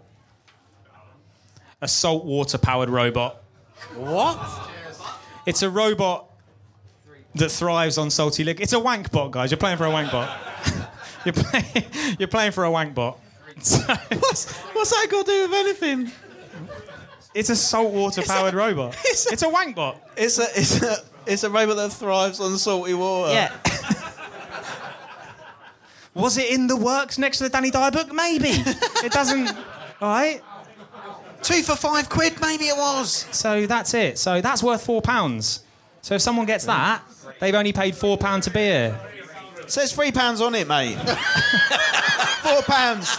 a saltwater-powered robot. What? It's a robot that thrives on salty liquid. It's a wank bot, guys. You're playing for a wank bot. you're, play- you're playing for a wank bot. So, What's, what's that got to do with anything? it's a saltwater-powered robot. it's a- It's a wank bot. It's a, it's a, it's a robot that thrives on salty water. Yeah. Was it in the works next to the Danny Dyer book? Maybe. It doesn't. All right. Two for five quid, maybe it was. So that's it. So that's worth four pounds. So if someone gets that, they've only paid four pounds to be here. Says three pounds on it, mate. Four pounds.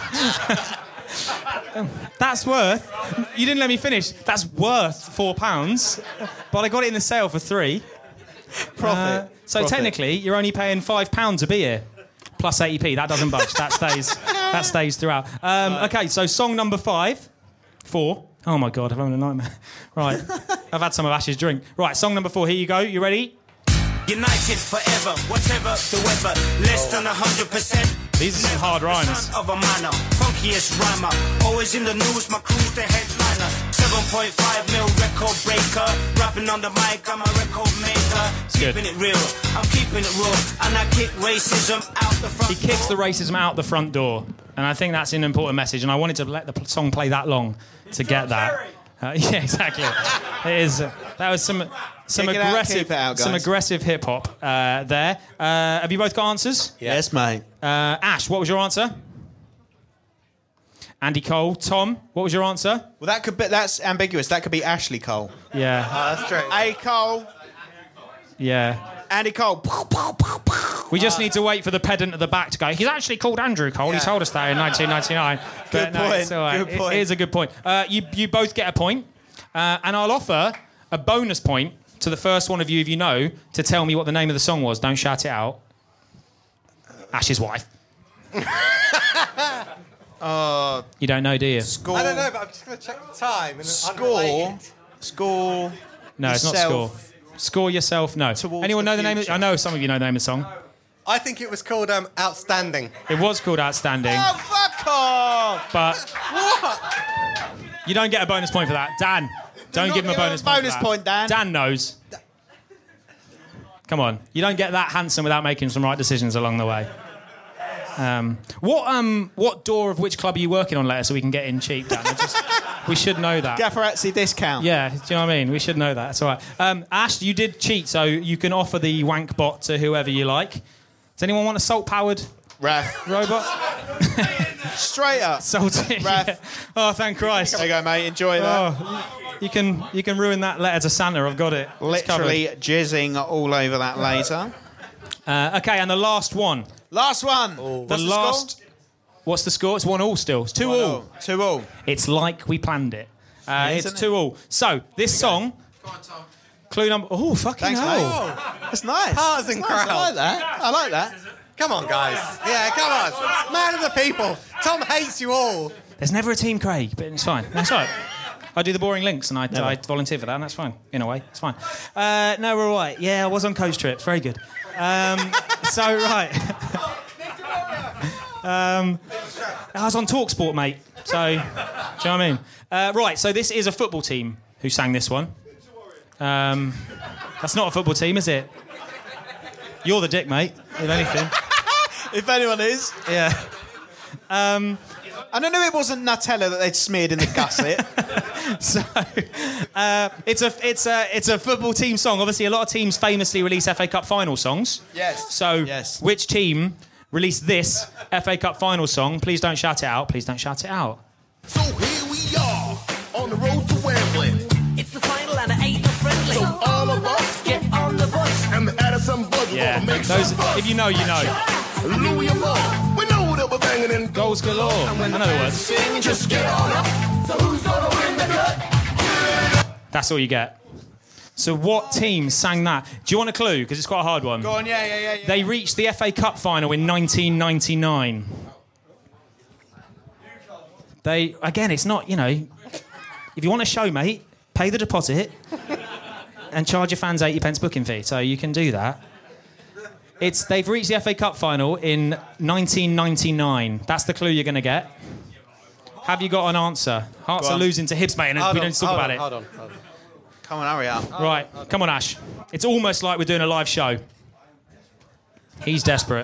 That's worth. You didn't let me finish. That's worth four pounds. But I got it in the sale for three. Profit. Uh, so Profit. technically, you're only paying five pounds to be here. Plus eighty p. That doesn't budge. That stays. That stays throughout. Um, okay. So song number five, four. Oh my God, I'm having a nightmare. Right. I've had some of Ash's drink. Right. Song number four. Here you go. You ready? United forever, whatever the weather, less than a hundred percent. These are some hard rhymes. Of a manner, funkiest rhymer, always in the news. My crew's the headliner. Seven point five mil record breaker, rapping on the mic. I'm a record maker. good. Keeping it real, I'm keeping it raw, and I kick racism out the front. He kicks the racism out the front door, and I think that's an important message. And I wanted to let the p- song play that long to get that. Uh, yeah, exactly. It is. Uh, that was some some Kick it out, aggressive keep it out, some guys. aggressive hip hop uh, there. Uh, have you both got answers? Yes, mate. Uh, Ash, what was your answer? Andy Cole. Tom, what was your answer? Well, that could be. That's ambiguous. That could be Ashley Cole. Yeah, Oh, that's true. A Cole. yeah. Andy Cole. We just need to wait for the pedant at the back to go. He's actually called Andrew Cole. He Yeah. told us that in nineteen ninety-nine. Good But no, point, it's all right. good It- point. it is a good point. Uh, you you both get a point, uh, and I'll offer a bonus point to the first one of you if you know to tell me what the name of the song was. Don't shout it out. Ash's wife. Uh, You don't know, do you? score. I don't know, but I'm just going to check the time. And Score. unrelated. Score. No, it's not yourself score. Score yourself. No. towards Anyone the know the name? Of, future. I know some of you know the name of the song. I think it was called um, Outstanding. It was called Outstanding, Oh, fuck off! but you don't get a bonus point for that. Dan, don't not give him a give him a bonus point. bonus for that. point, Dan. Dan knows. Come on, you don't get that handsome without making some right decisions along the way. Um, what um, what door of which club are you working on later so we can get in cheap, Dan? I just, we should know that. Gafferazzi discount. Yeah, do you know what I mean? We should know that. That's all right. Um, Ash, you did cheat, so you can offer the wank bot to whoever you like. Does anyone want a salt-powered Raf. robot? Straight up. Salty. Raf. Yeah. Oh, thank Christ. There you go, mate. Enjoy that. Oh, you can you can ruin that letter to Santa. I've got it. It's Literally jizzing all over that later. covered. Uh, okay, and the last one. Last one. The What's last. score? What's the score? It's one all still. It's two One all. all. Two all. It's like we planned it. Uh, Yeah, it's isn't two all. So this song. Clue number. Oh, fucking Thanks, hell. mate. That's nice. Partisan That's nice. crowd. I like that. I like that. Come on, guys. Yeah, come on. Man of the people. Tom hates you all. There's never a team Craig, but it's fine. That's all right. I do the boring links and I, I volunteer for that, and that's fine. In a way, it's fine. Uh, no, we're all right. Yeah, I was on coach trips. Very good. Um, so, right. um, I was on TalkSport, mate. So, do you know what I mean? Uh, right, so this is a football team who sang this one. Um, that's not a football team, is it? You're the dick, mate, if anything. If anyone is. Yeah. Um, And I knew it wasn't Nutella that they'd smeared in the gusset. So, uh, it's a it's a it's a football team song. Obviously, a lot of teams famously release F A Cup final songs. Yes. So, Yes. which team released this F A Cup final song? Please don't shout it out. Please don't shout it out. So here we are on the road to Wembley. It's the final and it ain't no friendly. So all of us Get on the bus. and the Addison Buzz are Yeah. gonna make Those, some fuss. if you know, you know. Louis and Moore, we know that we're banging in Goals galore. I know the words. Sing, just get on up. So who's gonna win the cut? That's all you get. So, what team sang that? Do you want a clue? Because it's quite a hard one. Go on, yeah, yeah, yeah. yeah. They reached the F A Cup final in nineteen ninety-nine. They, again, it's not, you know, if you want a show, mate, pay the deposit and charge your fans eighty pence booking fee. So you can do that. It's, they've reached the F A Cup final in nineteen ninety-nine. That's the clue you're going to get. Have you got an answer? Hearts Go are on. losing to Hibs, mate, and Hold we on, don't talk hold about on, it. Hold on, hold on. Come on, hurry up. Right, come on, Ash. It's almost like we're doing a live show. He's desperate.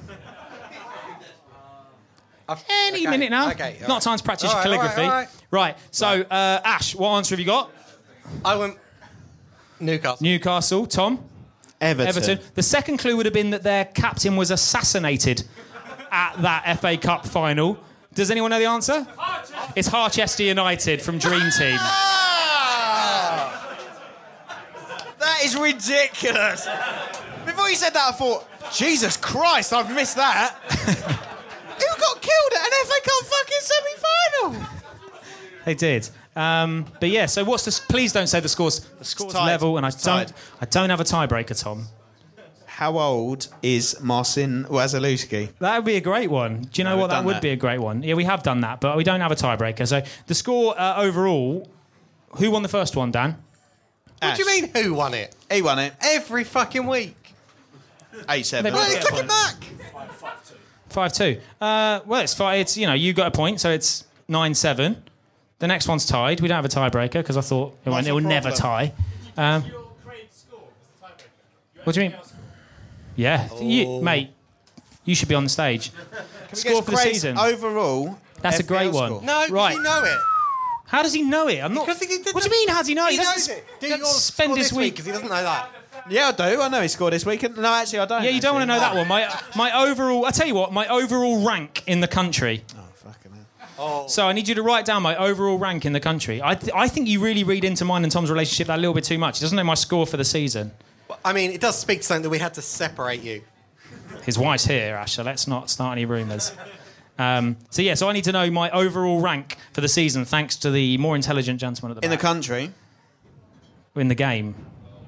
Any okay, minute now. okay, all Not right. time to practice All your right, all right, calligraphy. all right. Right, so, uh, Ash, what answer have you got? I went Newcastle. Newcastle. Tom? Everton. Everton. The second clue would have been that their captain was assassinated at that F A Cup final. Does anyone know the answer? It's Harchester United from Dream Team. Ah! That is ridiculous. Before you said that, I thought, Jesus Christ, I've missed that. Who got killed at an F A Cup fucking semi-final? They did. Um, but yeah, so what's the... Please don't say the score's... The score's tied. level, and I It's don't... tied. I don't have a tiebreaker, Tom. How old is Marcin Wasilewski? That would be a great one. Do you know No, what? we've That done would that. be a great one. Yeah, we have done that, but we don't have a tiebreaker. So the score uh, overall... Who won the first one, Dan? What do you mean, who won it? He won it. Every fucking week. eight seven. They both Well, get click a it back. five two. Uh, well, it's five. It's, you know, you got a point, so it's nine seven. The next one's tied. We don't have a tiebreaker because I thought it, won't, What's it will the never tie. problem? Um, what do you mean? Yeah, you, mate, you should be on the stage. Score for the Craig's season. Overall, That's a F P L great one. score. No, Right. you know it. How does he know it? I'm not. Because he did What do the- you mean? How does he know it? He doesn't knows s- it. Do doesn't your spend score his this week. because he doesn't know that. Yeah, I do. I know he scored this week. No, actually, I don't. Yeah, you don't want to know that one. My my overall. I tell you what, my overall rank in the country. Oh, fucking hell. So I need you to write down my overall rank in the country. I th- I think you really read into mine and Tom's relationship that little bit too much. He doesn't know my score for the season. I mean, it does speak to something that we had to separate you. His wife's here, Ash, so let's not start any rumours. Um, so, yeah, so I need to know my overall rank for the season, thanks to the more intelligent gentleman at the In the back. country. In the game.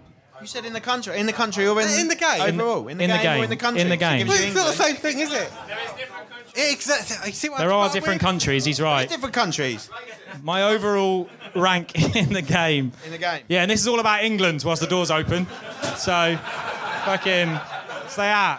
You said in the country, in the country or in, In the game. overall, in the, In the game, or game. in the country. In the So it game. gives Well, you it's not the England. same thing, is it? Exactly. You see what There I'm are coming different with? countries. He's right. Different countries My overall rank in the game. in the game. Yeah, and this is all about England whilst the door's open. So, fucking stay out.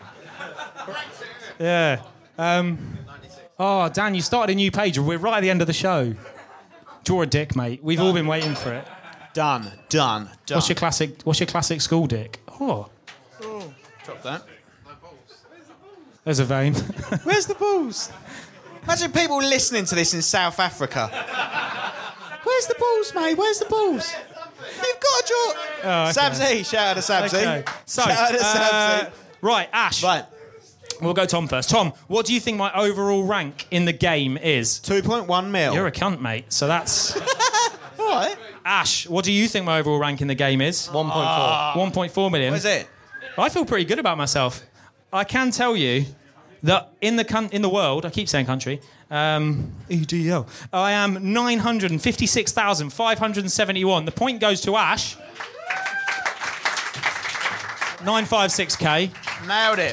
Yeah. Um, oh, Dan, you started a new page. We're right at the end of the show. Draw a dick, mate. We've all been waiting for it. Done, done, done. What's your classic? What's your classic school dick? Oh, Drop that. there's a vein. Where's the balls? Imagine people listening to this in South Africa. Where's the balls, mate? Where's the balls? You've got to draw. Oh, okay. Sabzi, shout out to Sabzi. Okay. So, shout out to uh, Sabzi. right, Ash. Right, We'll go Tom first. Tom, what do you think my overall rank in the game is? two point one mil. You're a cunt, mate. So that's... All right. Ash, what do you think my overall rank in the game is? one point four. one point four million. What is it? I feel pretty good about myself. I can tell you that in the con- in the world, I keep saying country, um, E D L, I am nine hundred fifty-six thousand five hundred seventy-one. The point goes to Ash. nine fifty-six K. Nailed it.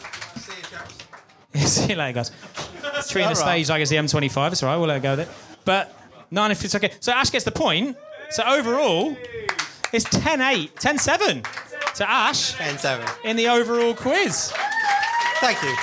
See you later, guys. Treating the all right. stage like it's the M twenty-five. It's all right, we'll let go with it. But nine if it's okay. So Ash gets the point. So overall, it's ten eight, ten seven to Ash ten seven. in the overall quiz. Thank you.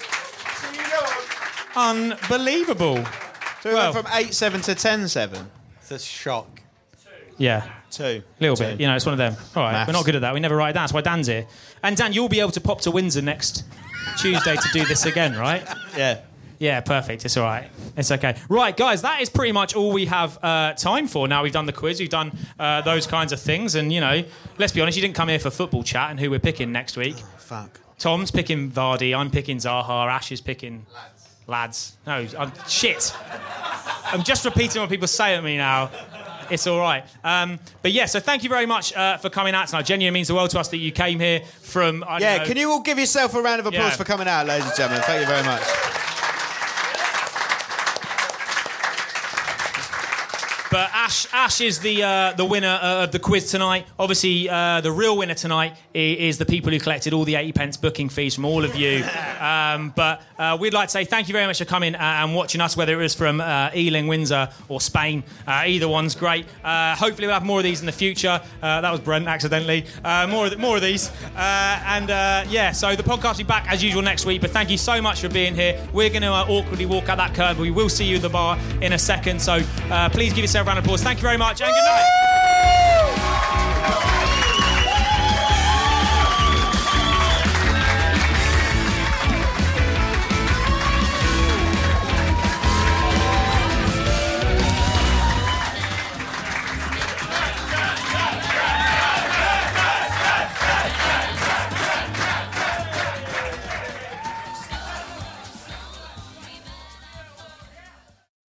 Unbelievable. So we Well- went from eight seven to ten seven. It's a shock. Yeah. Two. A little Two. bit, you know, it's one of them. All right, Maths. we're not good at that. We never write it down. That's why Dan's here. And Dan, you'll be able to pop to Windsor next Tuesday to do this again, right? Yeah. Yeah, perfect. It's all right. It's okay. Right, guys, that is pretty much all we have uh, time for. Now we've done the quiz, we've done uh, those kinds of things, and, you know, let's be honest, you didn't come here for football chat and who we're picking next week. Fuck. Tom's picking Vardy, I'm picking Zaha, Ash is picking... Lads. No, I'm... Shit. I'm just repeating what people say at me now. It's all right. Um, but yeah, so thank you very much uh, for coming out tonight. Genuinely means the world to us that you came here from... I don't Yeah, know, can you all give yourself a round of applause Yeah. for coming out, ladies and gentlemen? Thank you very much. But Ash, Ash is the uh, the winner uh, of the quiz tonight. Obviously, uh, the real winner tonight is, is the people who collected all the eighty pence booking fees from all of you. Um, but uh, we'd like to say thank you very much for coming uh, and watching us, whether it was from uh, Ealing, Windsor, or Spain. Uh, either one's great. Uh, hopefully, we'll have more of these in the future. Uh, that was Brent accidentally. Uh, more of th- more of these. Uh, and uh, yeah, so the podcast will be back as usual next week. But thank you so much for being here. We're going to uh, awkwardly walk out that curb. We will see you at the bar in a second. So uh, please give yourself a round of applause. Thank you very much and good night.